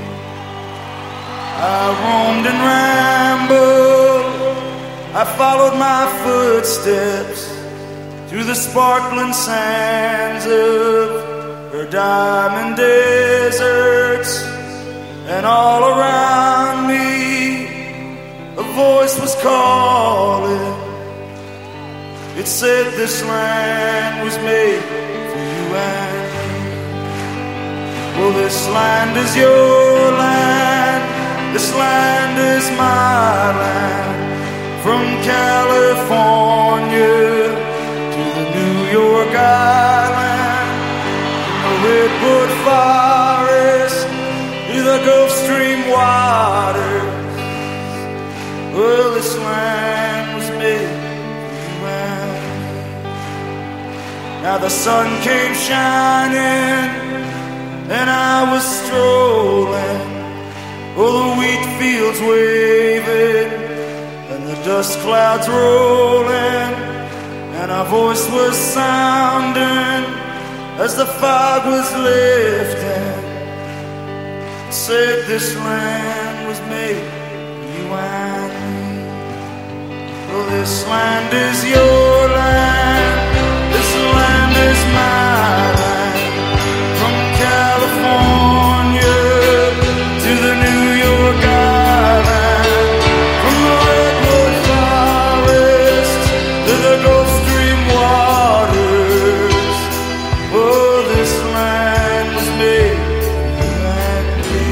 I roamed and rambled, I followed my footsteps through the sparkling sands of her diamond deserts. And all around me a voice was calling. It said this land was made for you and me. Well, this land is your land, this land is my land. From California to the New York Island, from the redwood forest to the Gulf Stream water. Well, this land was made for you and me. Now the sun came shining and I was strolling, oh, the wheat fields waving and the dust clouds rolling, and our voice was sounding as the fog was lifting. It said this land was made for you and me. Well, this land is your land, this land is my land. From California to the New York Island, from the redwood forest to the Gulf Stream waters. Oh, this land was made for you and me.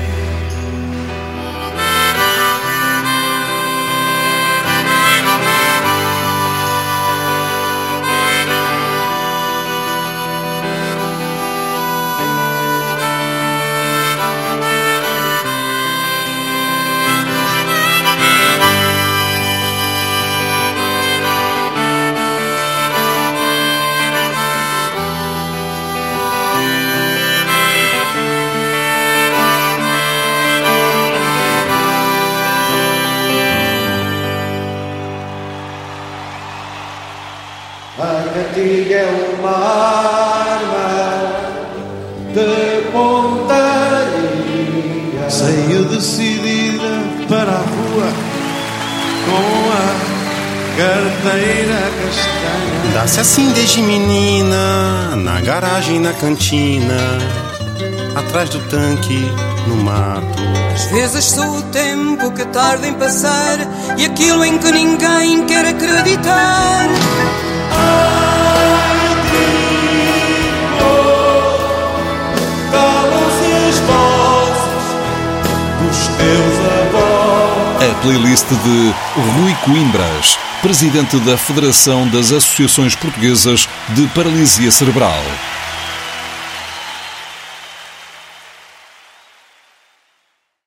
A cantiga é uma arma de pontaria. Saiu decidida para a rua com a carteira castanha. Dá-se assim desde menina, na garagem, na cantina, atrás do tanque, no mato. Às vezes sou o tempo que tarda em passar e aquilo em que ninguém quer acreditar. A playlist de Rui Coimbras, presidente da Federação das Associações Portuguesas de Paralisia Cerebral.